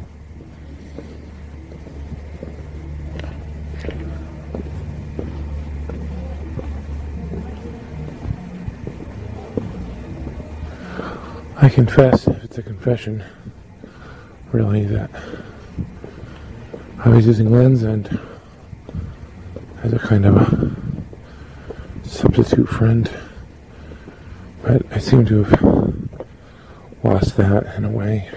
I confess, if it's a confession, really, that I was using Lens End as a kind of a substitute friend. But I seem to have lost that in a way.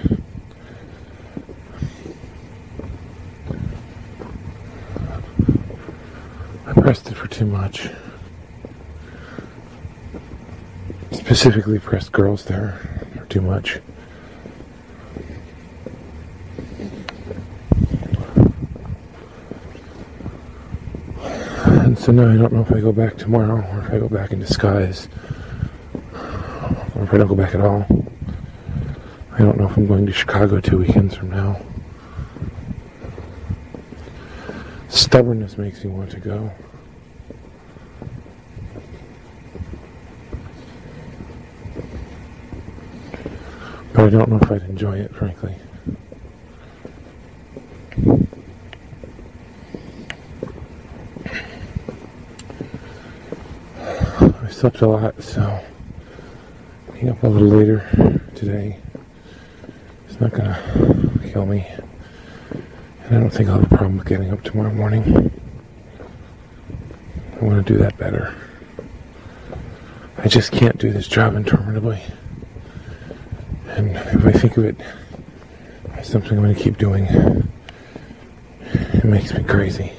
I pressed it for too much. Specifically pressed girls there for too much. And so now I don't know if I go back tomorrow or if I go back in disguise. Or if I don't go back at all. I don't know if I'm going to Chicago two weekends from now. Stubbornness makes me want to go. But I don't know if I'd enjoy it, frankly. I slept a lot, so being up a little later today is not gonna kill me. And I don't think I'll have a problem with getting up tomorrow morning. I want to do that better. I just can't do this job interminably. And if I think of it as something I'm going to keep doing, it makes me crazy.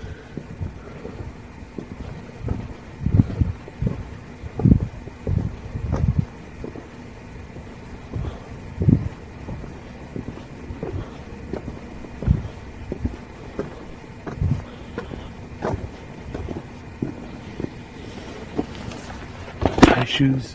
Tie shoes.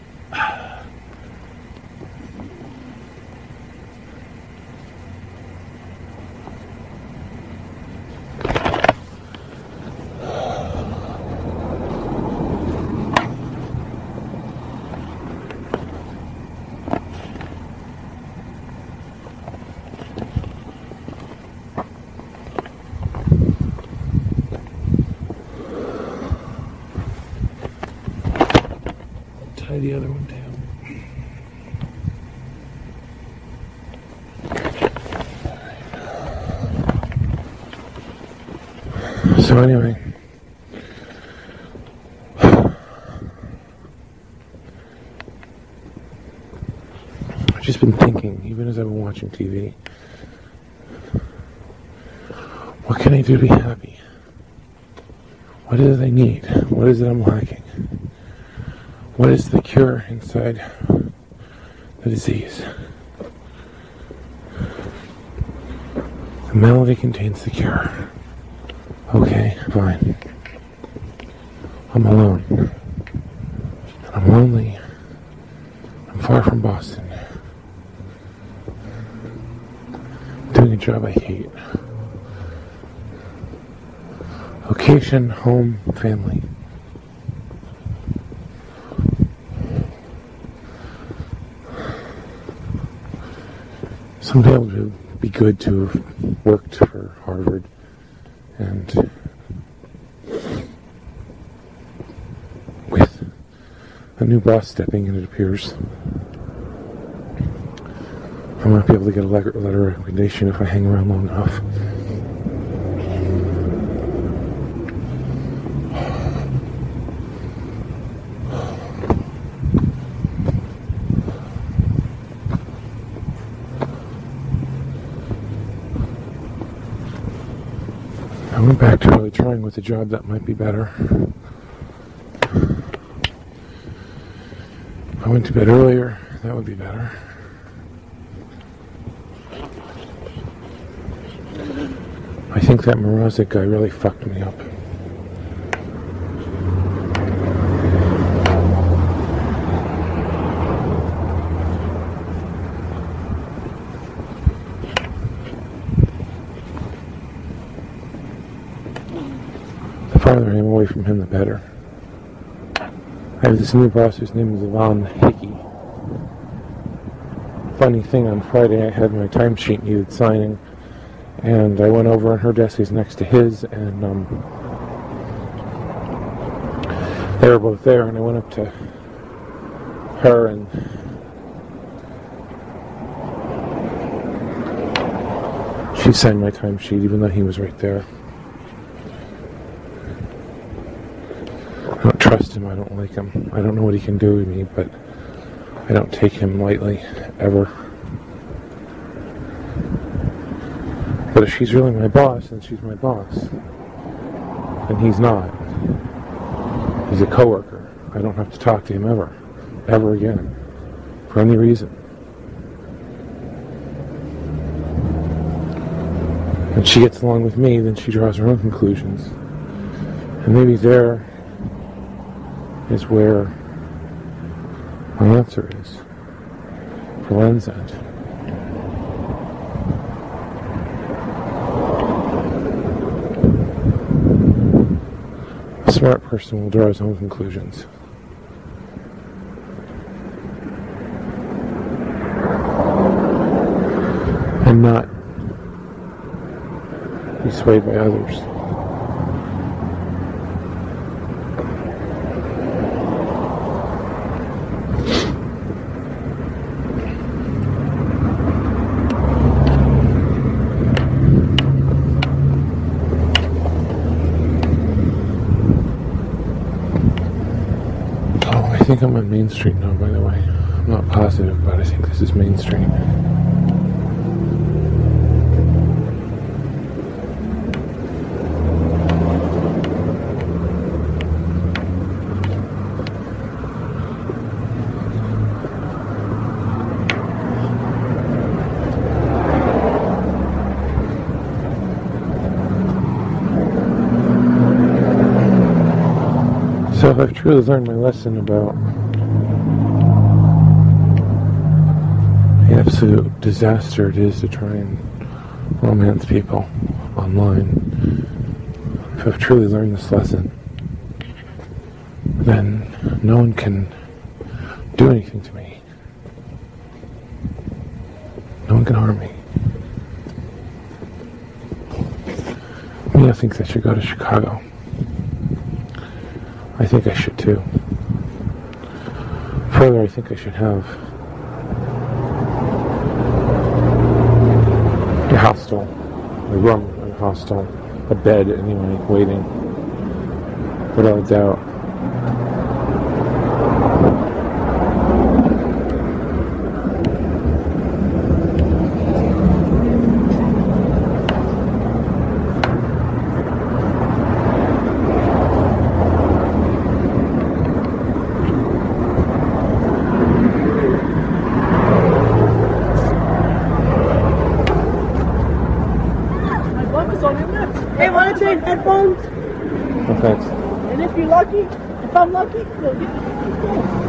Tie the other one down. So anyway, I've just been thinking, even as I've been watching T V, what can I do to be happy? What is it I need? What is it I'm lacking? What is the cure inside the disease? The melody contains the cure. Okay, fine. I'm alone. I'm lonely. I'm far from Boston. I'm doing a job I hate. Location, home, family. Someday it would be good to have worked for Harvard and with a new boss stepping in, it appears, I might be able to get a letter of recommendation if I hang around long enough. I went back to really trying with a job that might be better. If I went to bed earlier, that would be better. I think that Mrazek guy really fucked me up. The farther I am away from him, the better. I have this new boss whose name is Ivan Hickey. Funny thing, on Friday I had my timesheet needed signing, and I went over and her desk is next to his, and um, they were both there, and I went up to her and she signed my timesheet even though he was right there. don't trust him, I don't like him. I don't know what he can do to me, but I don't take him lightly, ever. But if she's really my boss, then she's my boss. And he's not. He's a coworker. I don't have to talk to him ever. Ever again. For any reason. And she gets along with me, then she draws her own conclusions. And maybe there is where my answer is for Len's end. A smart person will draw his own conclusions. And not be swayed by others. I think I'm on Main Street now, by the way. I'm not positive, but I think this is Main Street. So I've truly learned my lesson about the absolute disaster it is to try and romance people online. If I've truly learned this lesson, then no one can do anything to me. No one can harm me. Me, I think I should go to Chicago. I think I should too. Further, I think I should have a hostel, a room in a hostel, a bed anyway, waiting. Without a doubt. Hey, want to trade headphones? No thanks. And if you're lucky, if I'm lucky, you'll get the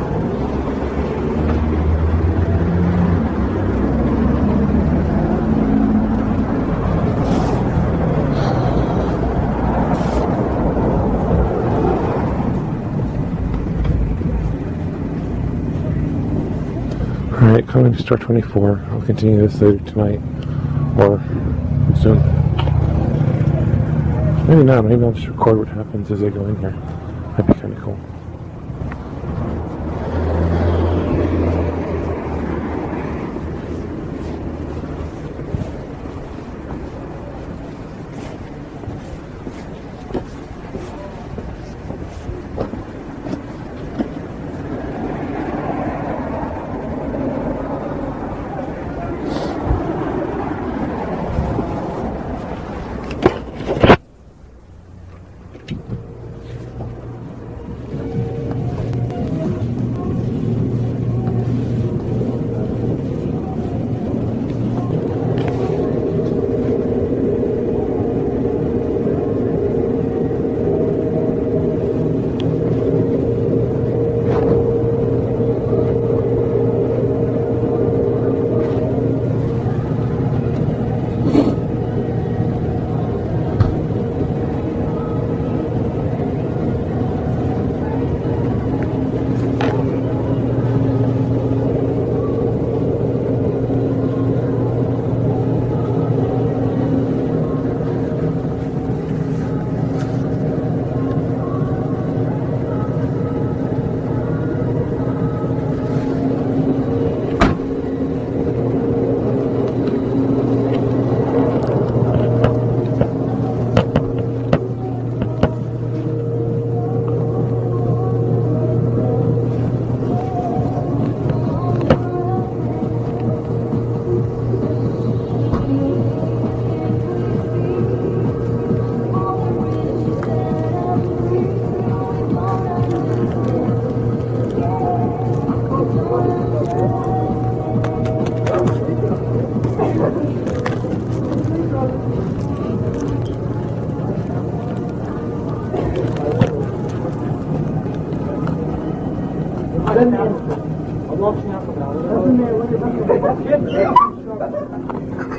Alright, coming to Star twenty-four. I'll continue this later tonight. Or soon. Maybe not. Maybe I'll just record what happens as I go in here. That'd be kind of cool.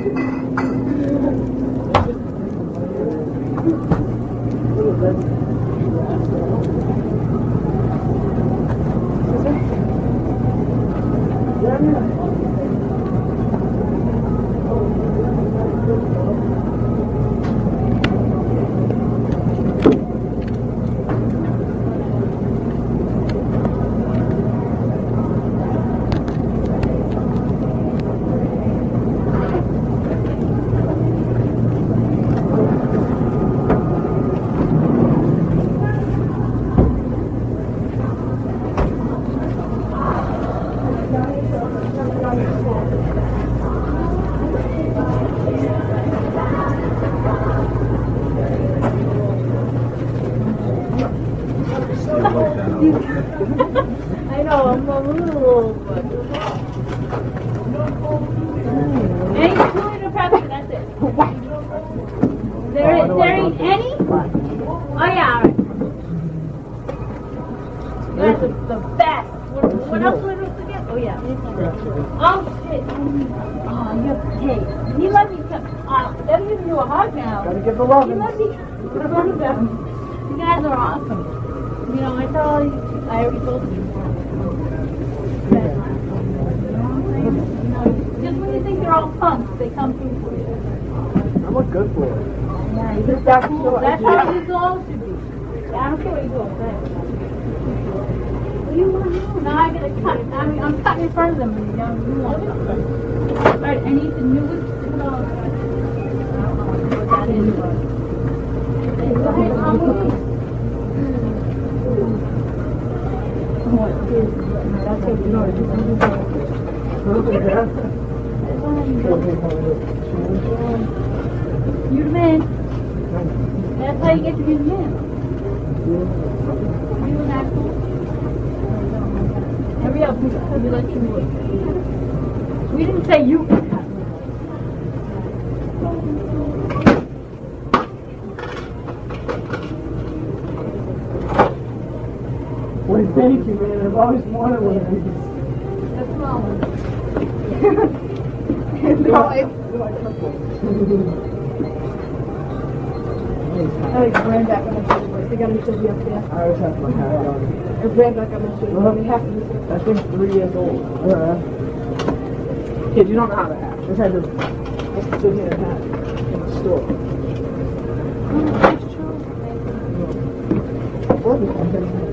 I know, I'm a little, but... Any two liter Pepsi, that's it. There, is, there ain't any? Oh yeah, alright. That's the, the best. What, what else do I do to get? Oh yeah. Oh shit. Oh, you're hey. He let me come. Uh, they're giving you a hug now. Gotta give the love. He let me. You guys are awesome. You know, I tell you, I already told you. That, you know what I'm saying? You know, just when you think they're all punks, they come through for you. I'm a good boy. Yeah, you just got cool. That's how you all should be. I don't care what you do. What do you want to do? Now I gotta cut it. I mean, I'm cutting in front of them. You know, you want something. All right, I need the newest. Uh, I don't know what that is, but. Hey, go ahead, Tom, please. What is that's what you know. You're the man. That's how you get to be the man. You an asshole. Hurry up, we, we let you work. We didn't say you. Well, thank you, man. I've always wanted one of these. The small one. No, it's... I like ran back on my shoulder. They got me to be up there. I always have my hat on. I ran back on my shoulder. We have to do something. That thing's three years old. Uh, Kid, you don't know how to act. Just had to sit here and hat in the store. Oh, that's true. Or this one.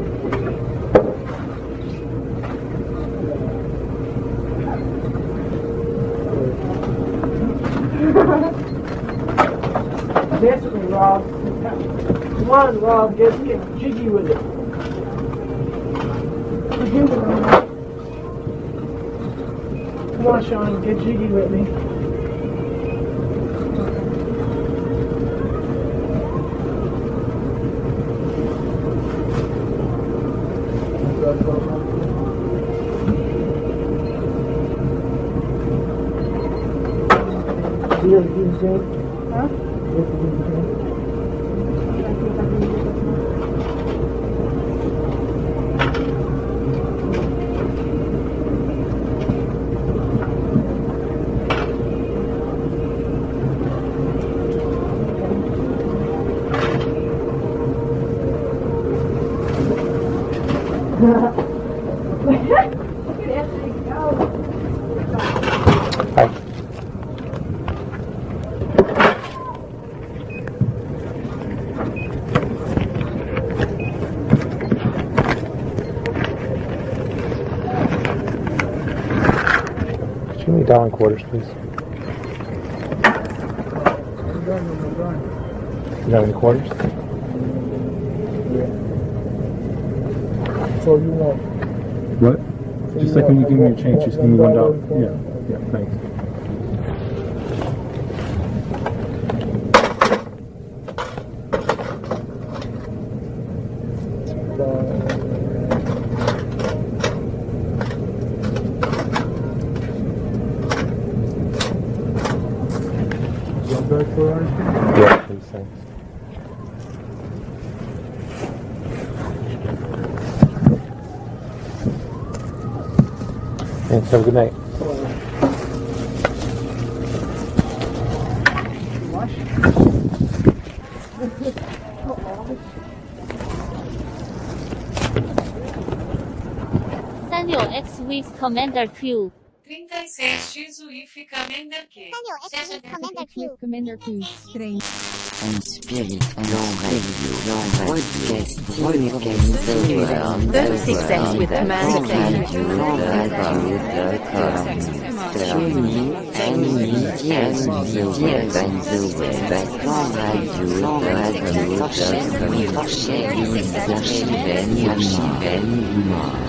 Dance with me, Rob. Come on, Rob, get, get jiggy with it. Come on, Sean, get jiggy with me. Do you do the same? Huh? You have to do the same? Hi. Give me a dollar and quarters, please. You got any quarters? So you want? What? So Just you like when you want give me your change, one- just give me one dollar. one Yeah, yeah, thanks. Yeah, please, thanks. Thanks, have a good night. 三六 X with Commander Q. trinta e seis X U I F Commander Q. Commander Q. Commander Q. Trem. And spirit long radio broadcast broadcast thirty-six X with Commander Q. Streaming and media and the web at radio radio dot com for sharing archiven archiven humor.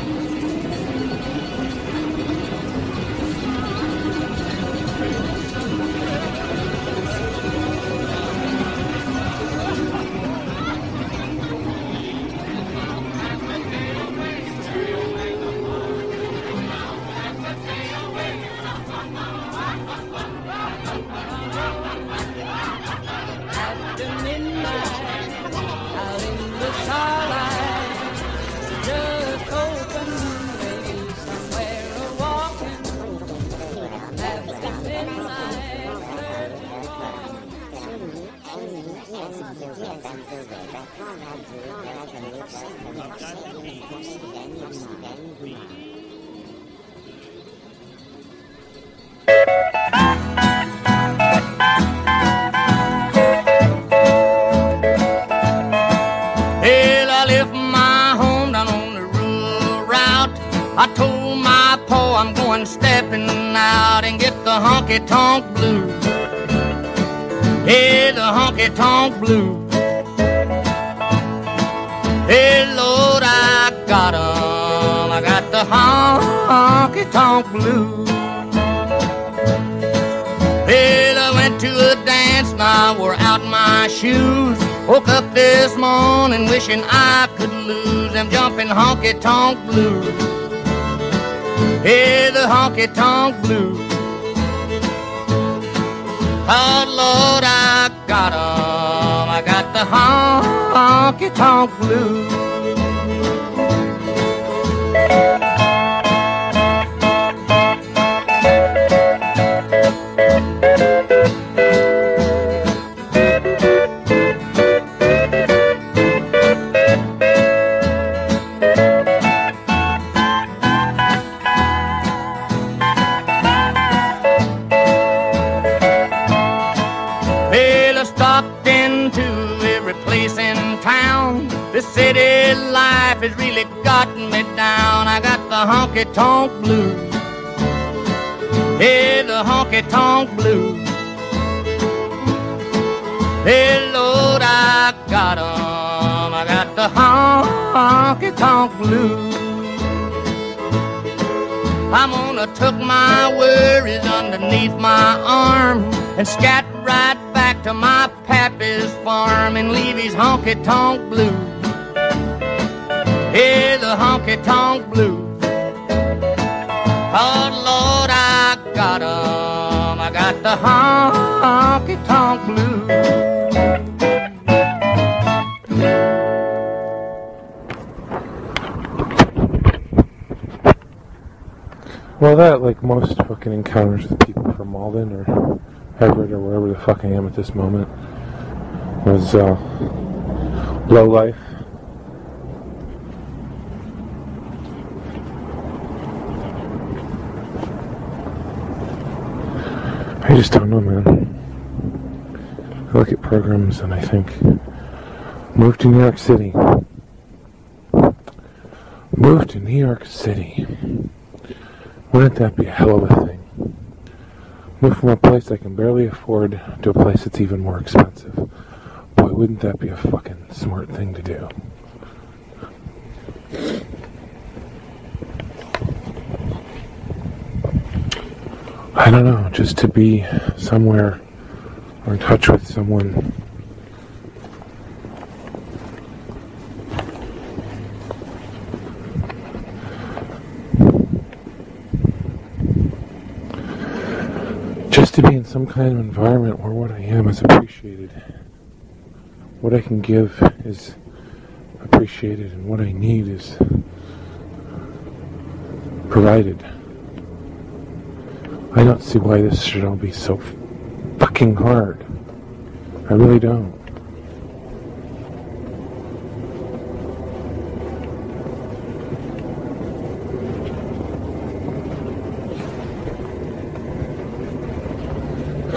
I told my pa I'm going stepping out and get the honky-tonk blues. Hey, the honky-tonk blues. Hey, Lord, I got 'em. I got the honky-tonk blues. Well, I went to a dance and I wore out my shoes. Woke up this morning wishing I could lose them jumping honky-tonk blues. Hey, the honky-tonk blues. Oh, Lord, I got 'em. I got the honky-tonk blues. The city life has really gotten me down. I got the honky-tonk blues. Hey, the honky-tonk blues. Hey, Lord, I got 'em. I got the honky-tonk blues. I'm gonna tuck my worries underneath my arm and scat right back to my pappy's farm and leave his honky-tonk blues. Hey, the honky-tonk blues. Oh, Lord, I got 'em. I got the honky-tonk blues. Well, that, like most fucking encounters with people from Malden or Everett or wherever the fuck I am at this moment, was uh, low life. I just don't know, man. I look at programs and I think, move to New York City. Move to New York City. Wouldn't that be a hell of a thing? Move from a place I can barely afford to a place that's even more expensive. Boy, wouldn't that be a fucking smart thing to do? I don't know, just to be somewhere or in touch with someone. Just to be in some kind of environment where what I am is appreciated. What I can give is appreciated and what I need is provided. I don't see why this should all be so fucking hard. I really don't.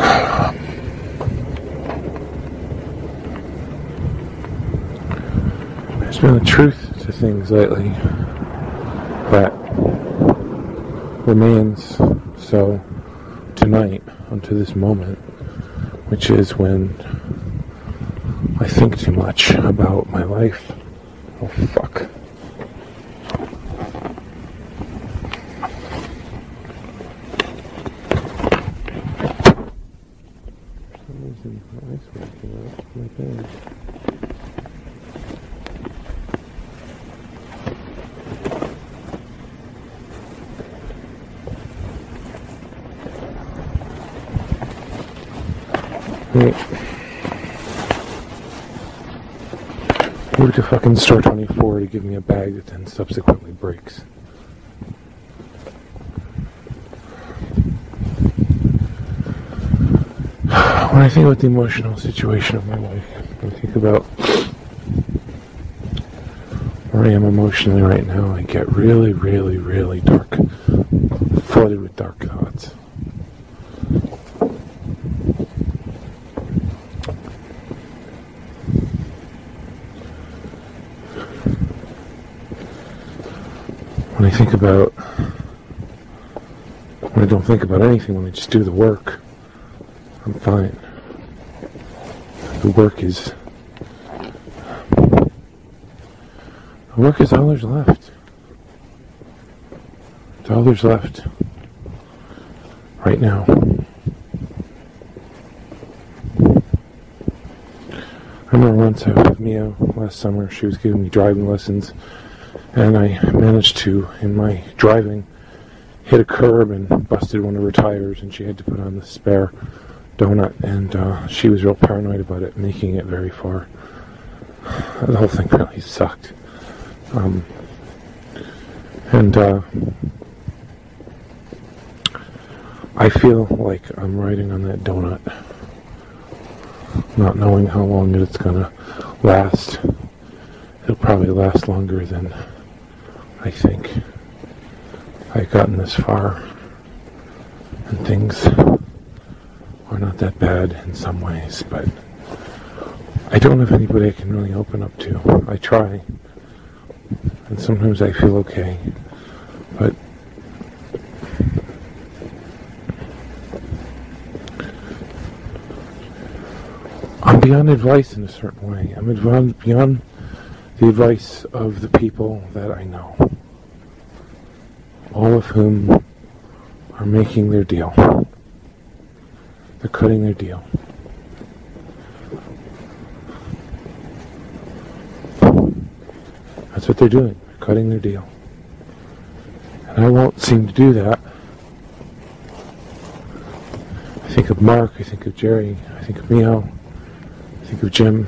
There's been a truth to things lately that remains so tonight, unto this moment, which is when I think too much about my life. Oh, fuck. For some reason, my ice cream came out of my bag. Right. Moved to fucking store twenty-four to give me a bag that then subsequently breaks. When I think about the emotional situation of my life, I think about where I am emotionally right now, I get really, really, really dark, flooded with dark thoughts. When I think about, when I don't think about anything, when I just do the work, I'm fine. The work is, the work is all there's left. It's all there's left right now. I remember once I was with Mia last summer, she was giving me driving lessons. And I managed to, in my driving, hit a curb and busted one of her tires, and she had to put on the spare donut, and uh, she was real paranoid about it, making it very far. The whole thing really sucked. Um, and uh, I feel like I'm riding on that donut, not knowing how long it's gonna last. It'll probably last longer than I think. I've gotten this far, and things are not that bad in some ways, but I don't have anybody I can really open up to. I try, and sometimes I feel okay, but I'm beyond advice in a certain way. I'm adv- beyond the advice of the people that I know, all of whom are making their deal. They're cutting their deal. That's what they're doing. They're cutting their deal. And I won't seem to do that. I think of Mark, I think of Jerry, I think of Mio, I think of Jim.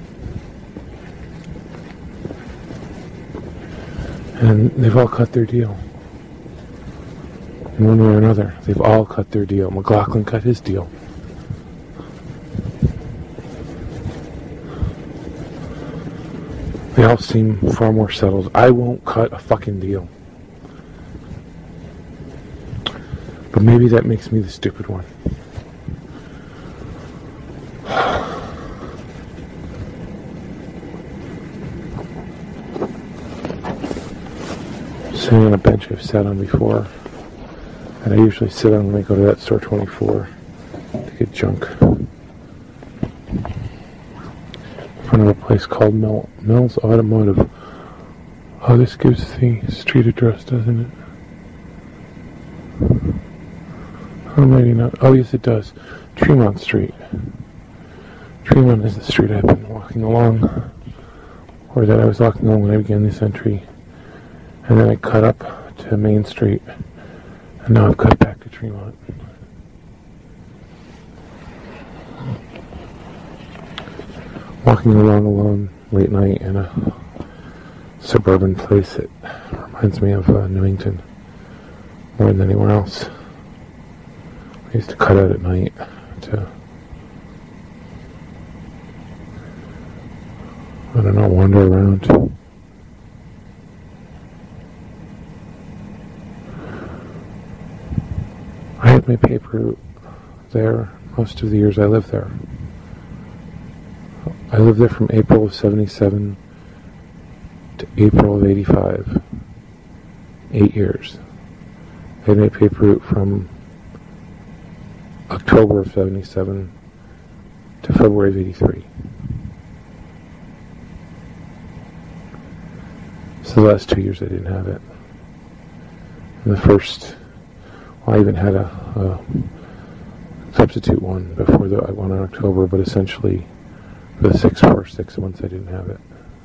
And they've all cut their deal. In one way or another, they've all cut their deal. McLaughlin cut his deal. They all seem far more settled. I won't cut a fucking deal. But maybe that makes me the stupid one. Sitting on a bench I've sat on before, and I usually sit on when I go to that store twenty-four to get junk. In front of a place called Mel, Mel's Automotive. Oh, this gives the street address, doesn't it? Oh, maybe not. Oh, yes, it does. Tremont Street. Tremont is the street I've been walking along, or that I was walking along when I began this entry. And then I cut up to Main Street, and now I've cut back to Tremont. Walking along alone late night in a suburban place that reminds me of uh, Newington more than anywhere else. I used to cut out at night to, I don't know, wander around. I had my paper there, most of the years I lived there. I lived there from April of seventy-seven to April of eighty-five. Eight years. I had my paper route from October of seventy-seven to February of eighty-three. So the last two years I didn't have it. And the first, well, I even had a, a substitute one before the one in October, but essentially for the six first six months I didn't have it.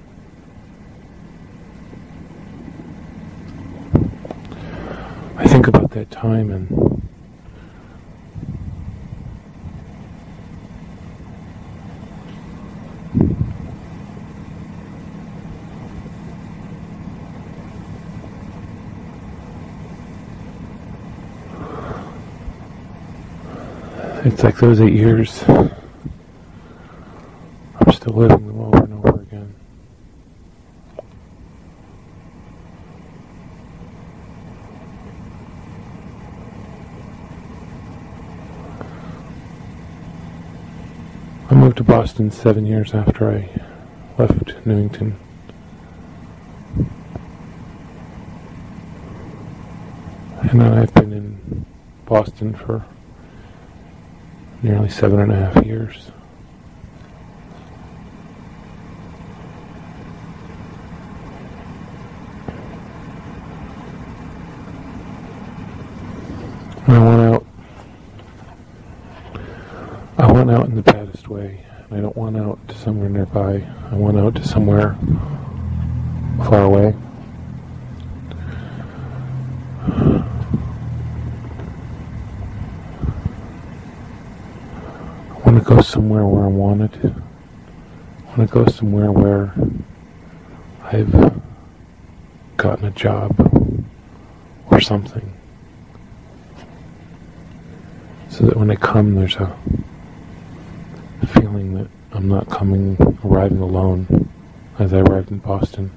I think about that time and it's like those eight years, I'm still living them over and over again. I moved to Boston seven years after I left Newington. And then I've been in Boston for nearly seven and a half years. And I went out I went out in the baddest way. I don't want out to somewhere nearby. I went out to somewhere far away. I want to go somewhere where I'm wanted. I want to go somewhere where I've gotten a job or something. So that when I come, there's a feeling that I'm not coming, arriving alone as I arrived in Boston.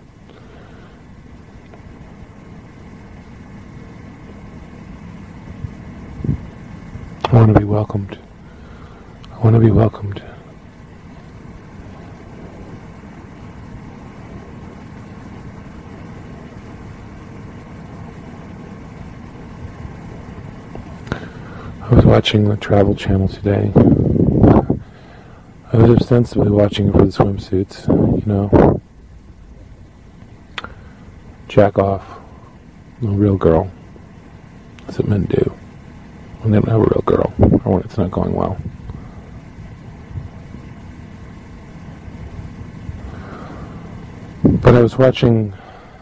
I want to be welcomed. I want to be welcomed. I was watching the Travel Channel today. I was ostensibly watching it for the swimsuits, you know. Jack off. No real girl. That's what men do when they don't have a real girl, or when it's not going well. But I was watching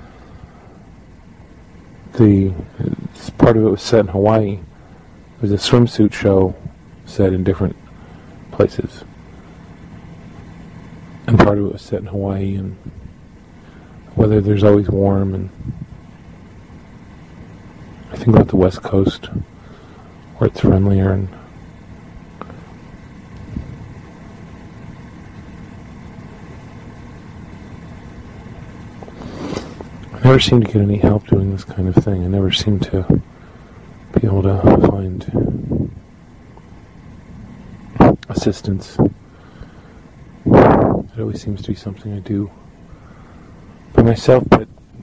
the, part of it was set in Hawaii. It was a swimsuit show set in different places. And part of it was set in Hawaii, and weather there's always warm, and I think about the West Coast where it's friendlier, and I never seem to get any help doing this kind of thing. I never seem to be able to find assistance. It always seems to be something I do by myself, but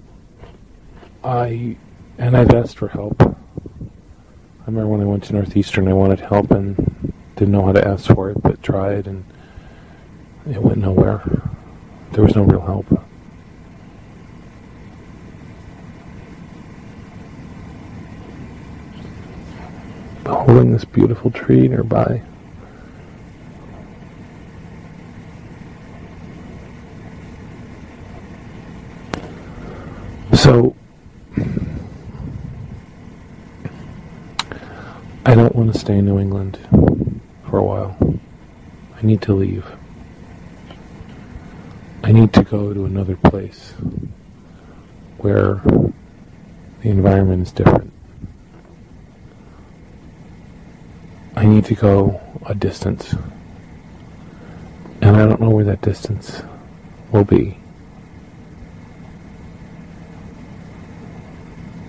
I, and I've asked for help. I remember when I went to Northeastern, I wanted help and didn't know how to ask for it, but tried, and it went nowhere. There was no real help. Holding this beautiful tree nearby. So, I don't want to stay in New England for a while. I need to leave. I need to go to another place where the environment is different. I need to go a distance. And I don't know where that distance will be.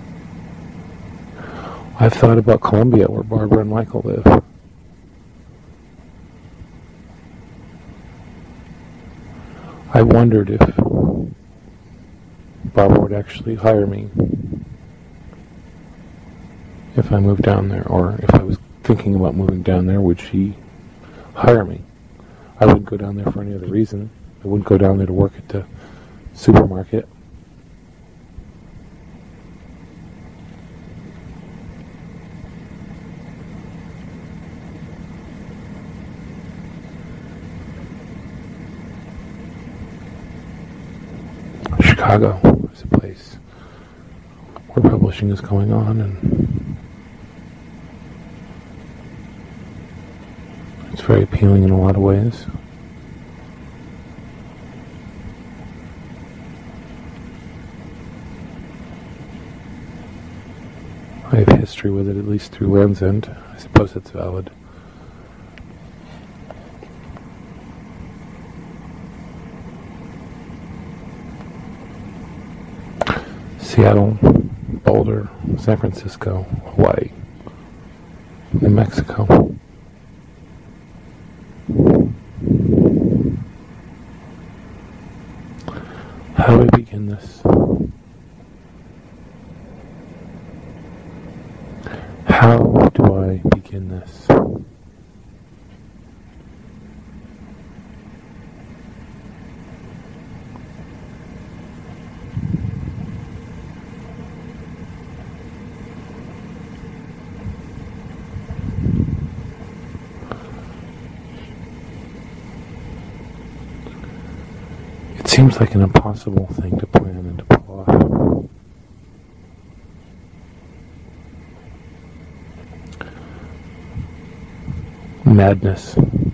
I've thought about Columbia, where Barbara and Michael live. I wondered if Barbara would actually hire me if I moved down there, or if I was thinking about moving down there, would she hire me? I wouldn't go down there for any other reason. I wouldn't go down there to work at the supermarket. Chicago is a place where publishing is going on, and it's very appealing in a lot of ways. I have history with it, at least through Land's End. I suppose it's valid. Seattle, Boulder, San Francisco, Hawaii, New Mexico. How do I begin this? How do I begin this? It seems like an impossible thing to plan and to pull off. Madness.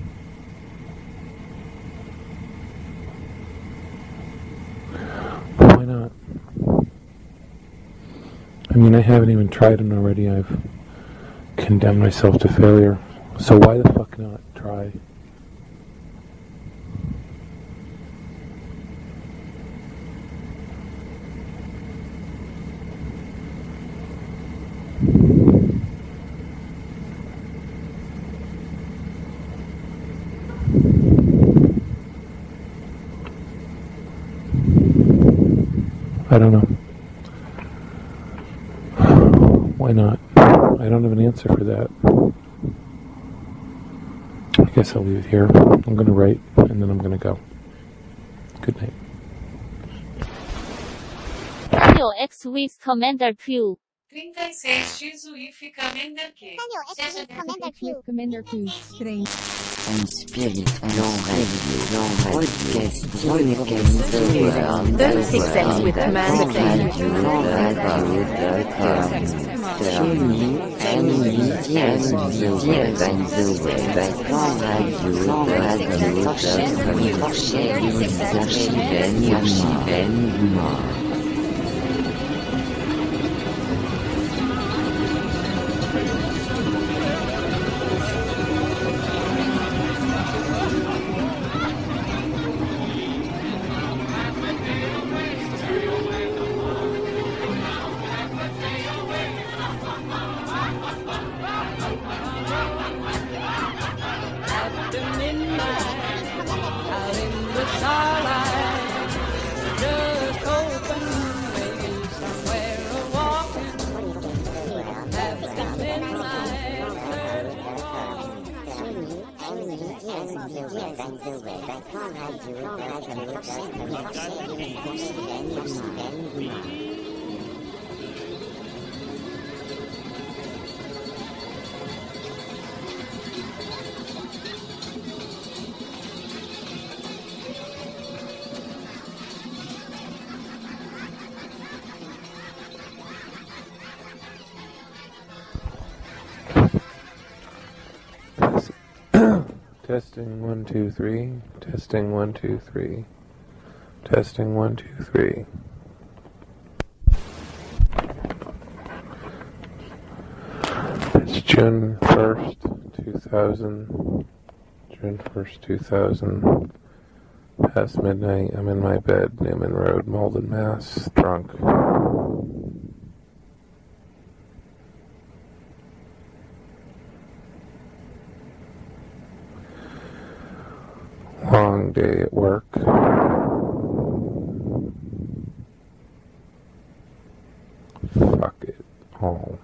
But why not? I mean, I haven't even tried it already. I've condemned myself to failure. So why the fuck not try? I don't know. Why not? I don't have an answer for that. I guess I'll leave it here. I'm going to write, and then I'm going to go. Good night. Daniel X with Commander Q. trinta e seis X U I F Commander Q. Commander Q. Commander Q. Trem. And spirit long radio, podcast, podcast, thirty-six cents with Commander Q. Testing one, two, three. Testing one, two, three. Testing one, two, three. It's June first, two thousand. June first, two thousand. Past midnight, I'm in my bed, Newman Road, Malden, Mass, drunk. Long day at work. all.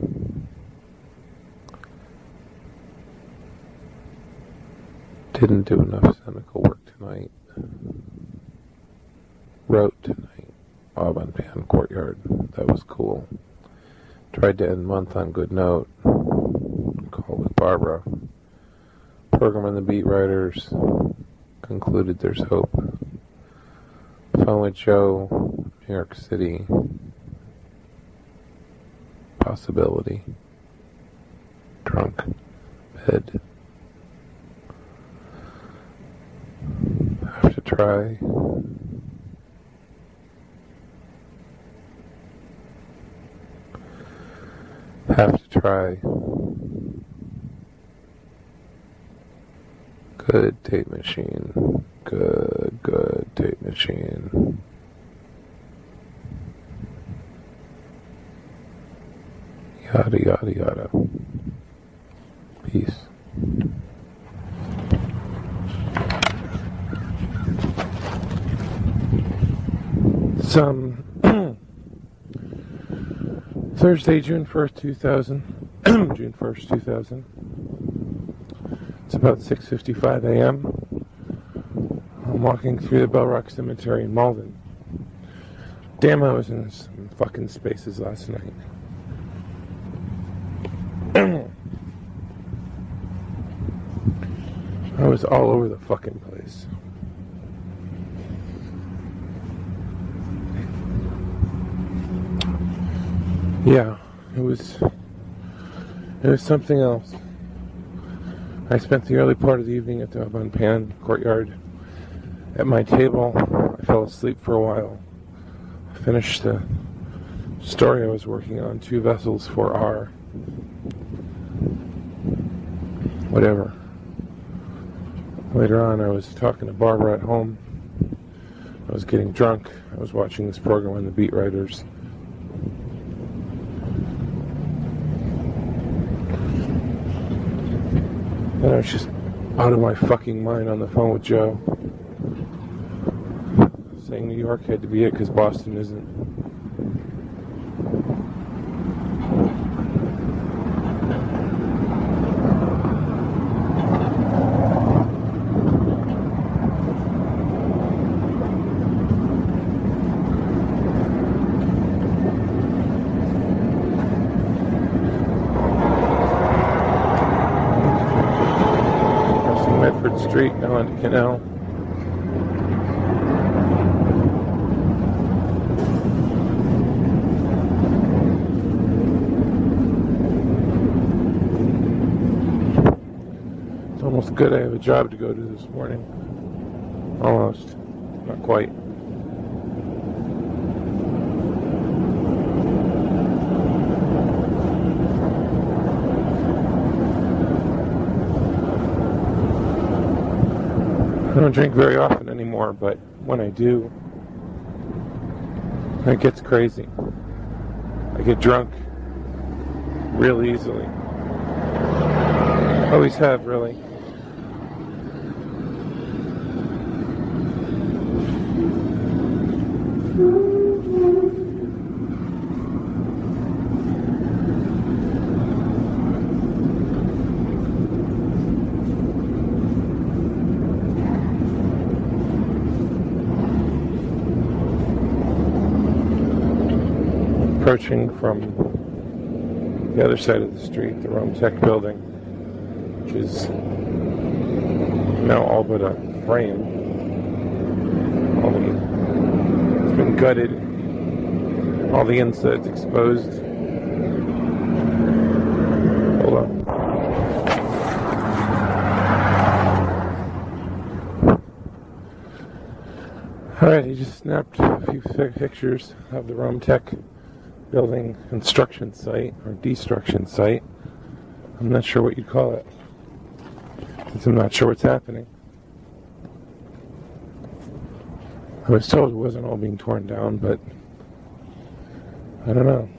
Didn't do enough cynical work tonight. Wrote tonight. Aubin Pan Courtyard. That was cool. Tried to end month on good note. Call with Barbara. Program on the beat writers. Concluded there's hope. Phone with Joe. New York City. Possibility. Drunk. Bed. Have to try. Have to try. Good tape machine. Good, good tape machine. Yada, yada, yada. Peace. Some Thursday, June first, two thousand. June first, two thousand. It's about six fifty-five a m I'm walking through the Bell Rock Cemetery in Malden. Damn, I was in some fucking spaces last night. I was all over the fucking place. Yeah, it was, it was something else. I spent the early part of the evening at the Aubin Pan Courtyard. At my table, I fell asleep for a while. I finished the story I was working on, Two Vessels for R. Whatever. Later on, I was talking to Barbara at home. I was getting drunk. I was watching this program on the beat writers. And I was just out of my fucking mind on the phone with Joe, saying New York had to be it because Boston isn't. Street, now onto Canal. It's almost good I have a job to go to this morning. Almost. Not quite. I don't drink very often anymore, but when I do, it gets crazy. I get drunk real easily. Always have, really. Approaching from the other side of the street, the Rome Tech building, which is now all but a frame. All the, it's been gutted, all the insides exposed. Hold on. Alright, he just snapped a few pictures of the Rome Tech building construction site or destruction site. I'm not sure what you'd call it, since I'm not sure what's happening. I was told it wasn't all being torn down, but I don't know.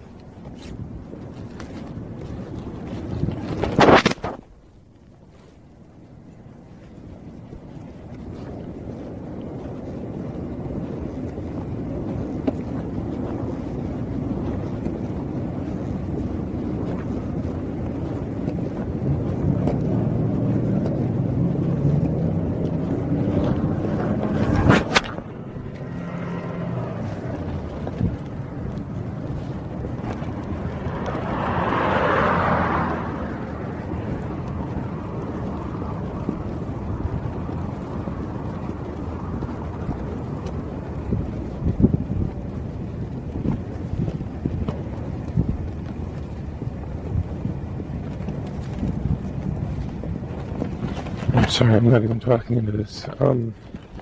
Sorry, I'm not even talking into this. Um,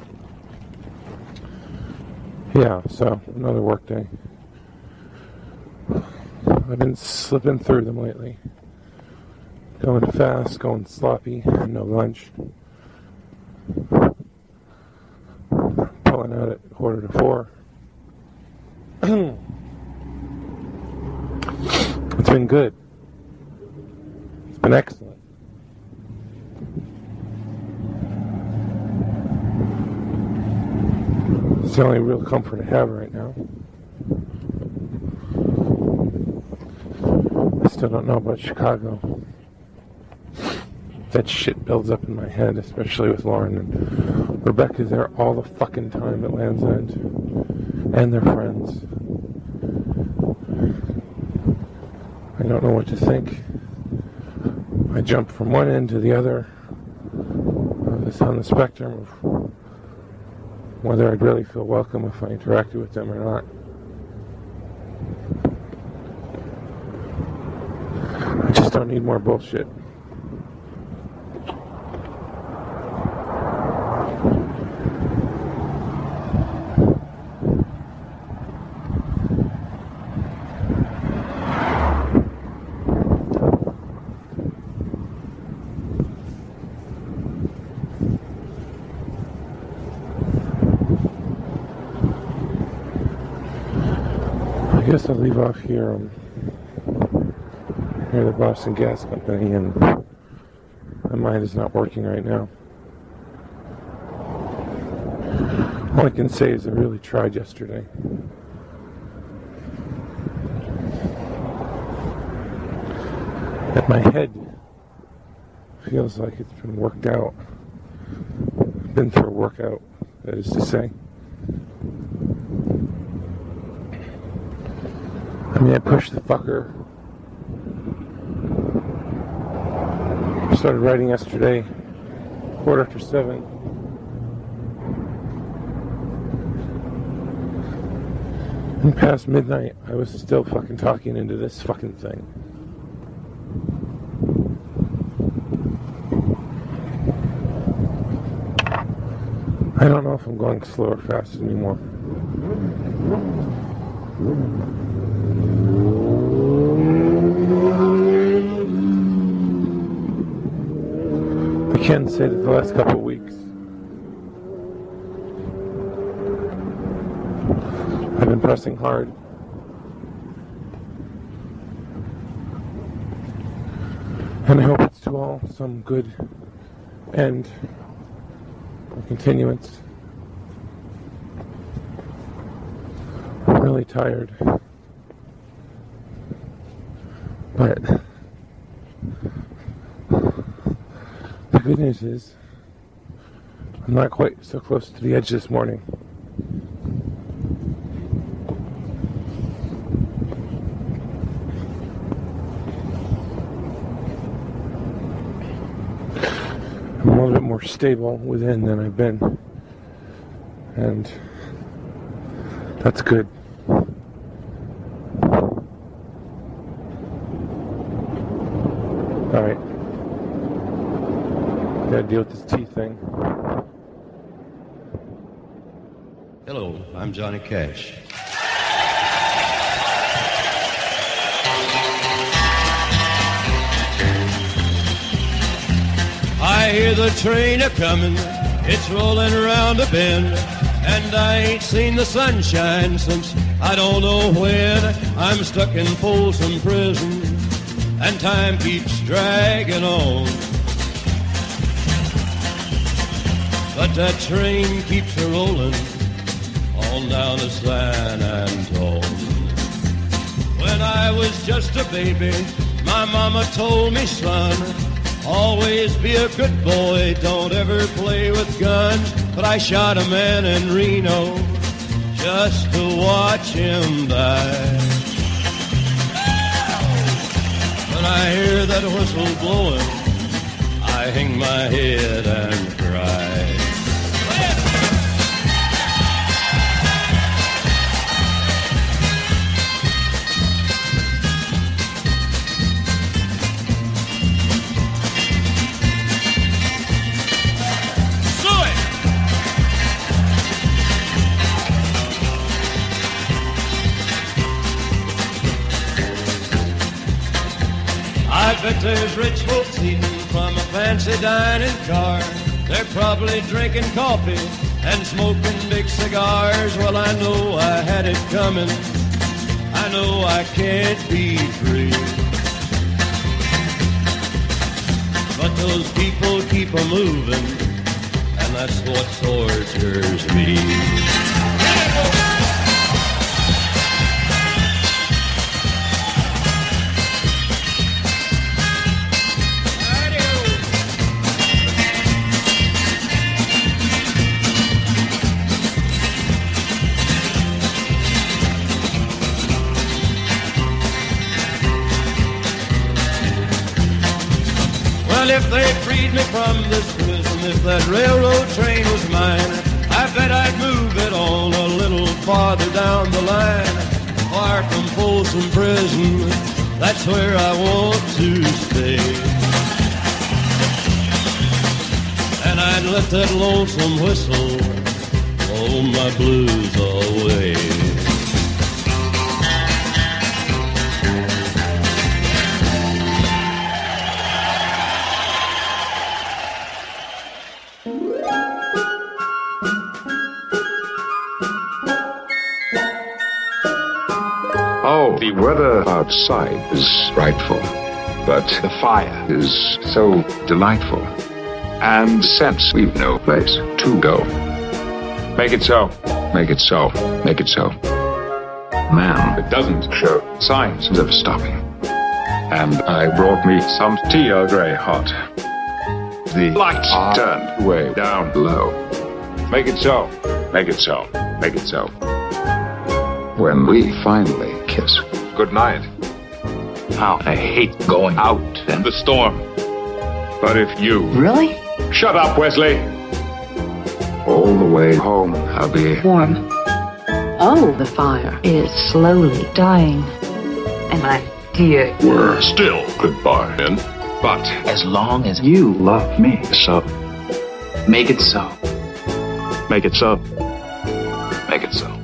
yeah, so another work day. I've been slipping through them lately. Going fast, going sloppy, no lunch. Pulling out at quarter to four. It's been good. It's been excellent. It's the only real comfort I have right now. I still don't know about Chicago. That shit builds up in my head, especially with Lauren. And Rebecca's there all the fucking time at Land's End. And their friends. I don't know what to think. I jump from one end to the other. It's on the spectrum of whether I'd really feel welcome if I interacted with them or not. I just don't need more bullshit. I guess I'll leave off here. Um, near the Boston Gas Company, and my mind is not working right now. All I can say is I really tried yesterday. That my head feels like it's been worked out. Been through a workout, that is to say. I mean, I pushed the fucker. Started writing yesterday, quarter after seven. And past midnight, I was still fucking talking into this fucking thing. I don't know if I'm going slow or fast anymore. I can say that the last couple of weeks I've been pressing hard. And I hope it's to all some good end or continuance. I'm really tired. But the good news is I'm not quite so close to the edge this morning. I'm a little bit more stable within than I've been, and that's good. Alright. Gotta deal with this tea thing. Hello, I'm Johnny Cash. I hear the train a-comin', it's rolling around a bend, and I ain't seen the sunshine since I don't know when. I'm stuck in Folsom Prison, and time keeps dragging on. But that train keeps a-rolling on down to San Antone. When I was just a baby, my mama told me, son, always be a good boy, don't ever play with guns. But I shot a man in Reno just to watch him die. When I hear that whistle blowing, I hang my head and cry. bet there's rich folks eating from a fancy dining car. They're probably drinking coffee and smoking big cigars. Well, I know I had it coming. I know I can't be free. But those people keep a moving, and that's what tortures me. Well, if they freed me from this prison, if that railroad train was mine, I bet I'd move it on a little farther down the line. Far from Folsom Prison, that's where I want to stay. And I'd let that lonesome whistle blow my blues away. Oh, the weather outside is frightful, but the fire is so delightful. And since we've no place to go, make it so, make it so, make it so. Man, it doesn't show signs of stopping. And I brought me some tea Earl Grey hot. The lights are turned way down low. Make it so, make it so, make it so. When we finally kiss goodnight. How I hate going out in the storm. But if you... Really? Shut up, Wesley! All the way home, I'll be... Warm. Oh, the fire is slowly dying. And my dear... We're still goodbye, then. But... As long as you love me so. Make it so. Make it so. Make it so.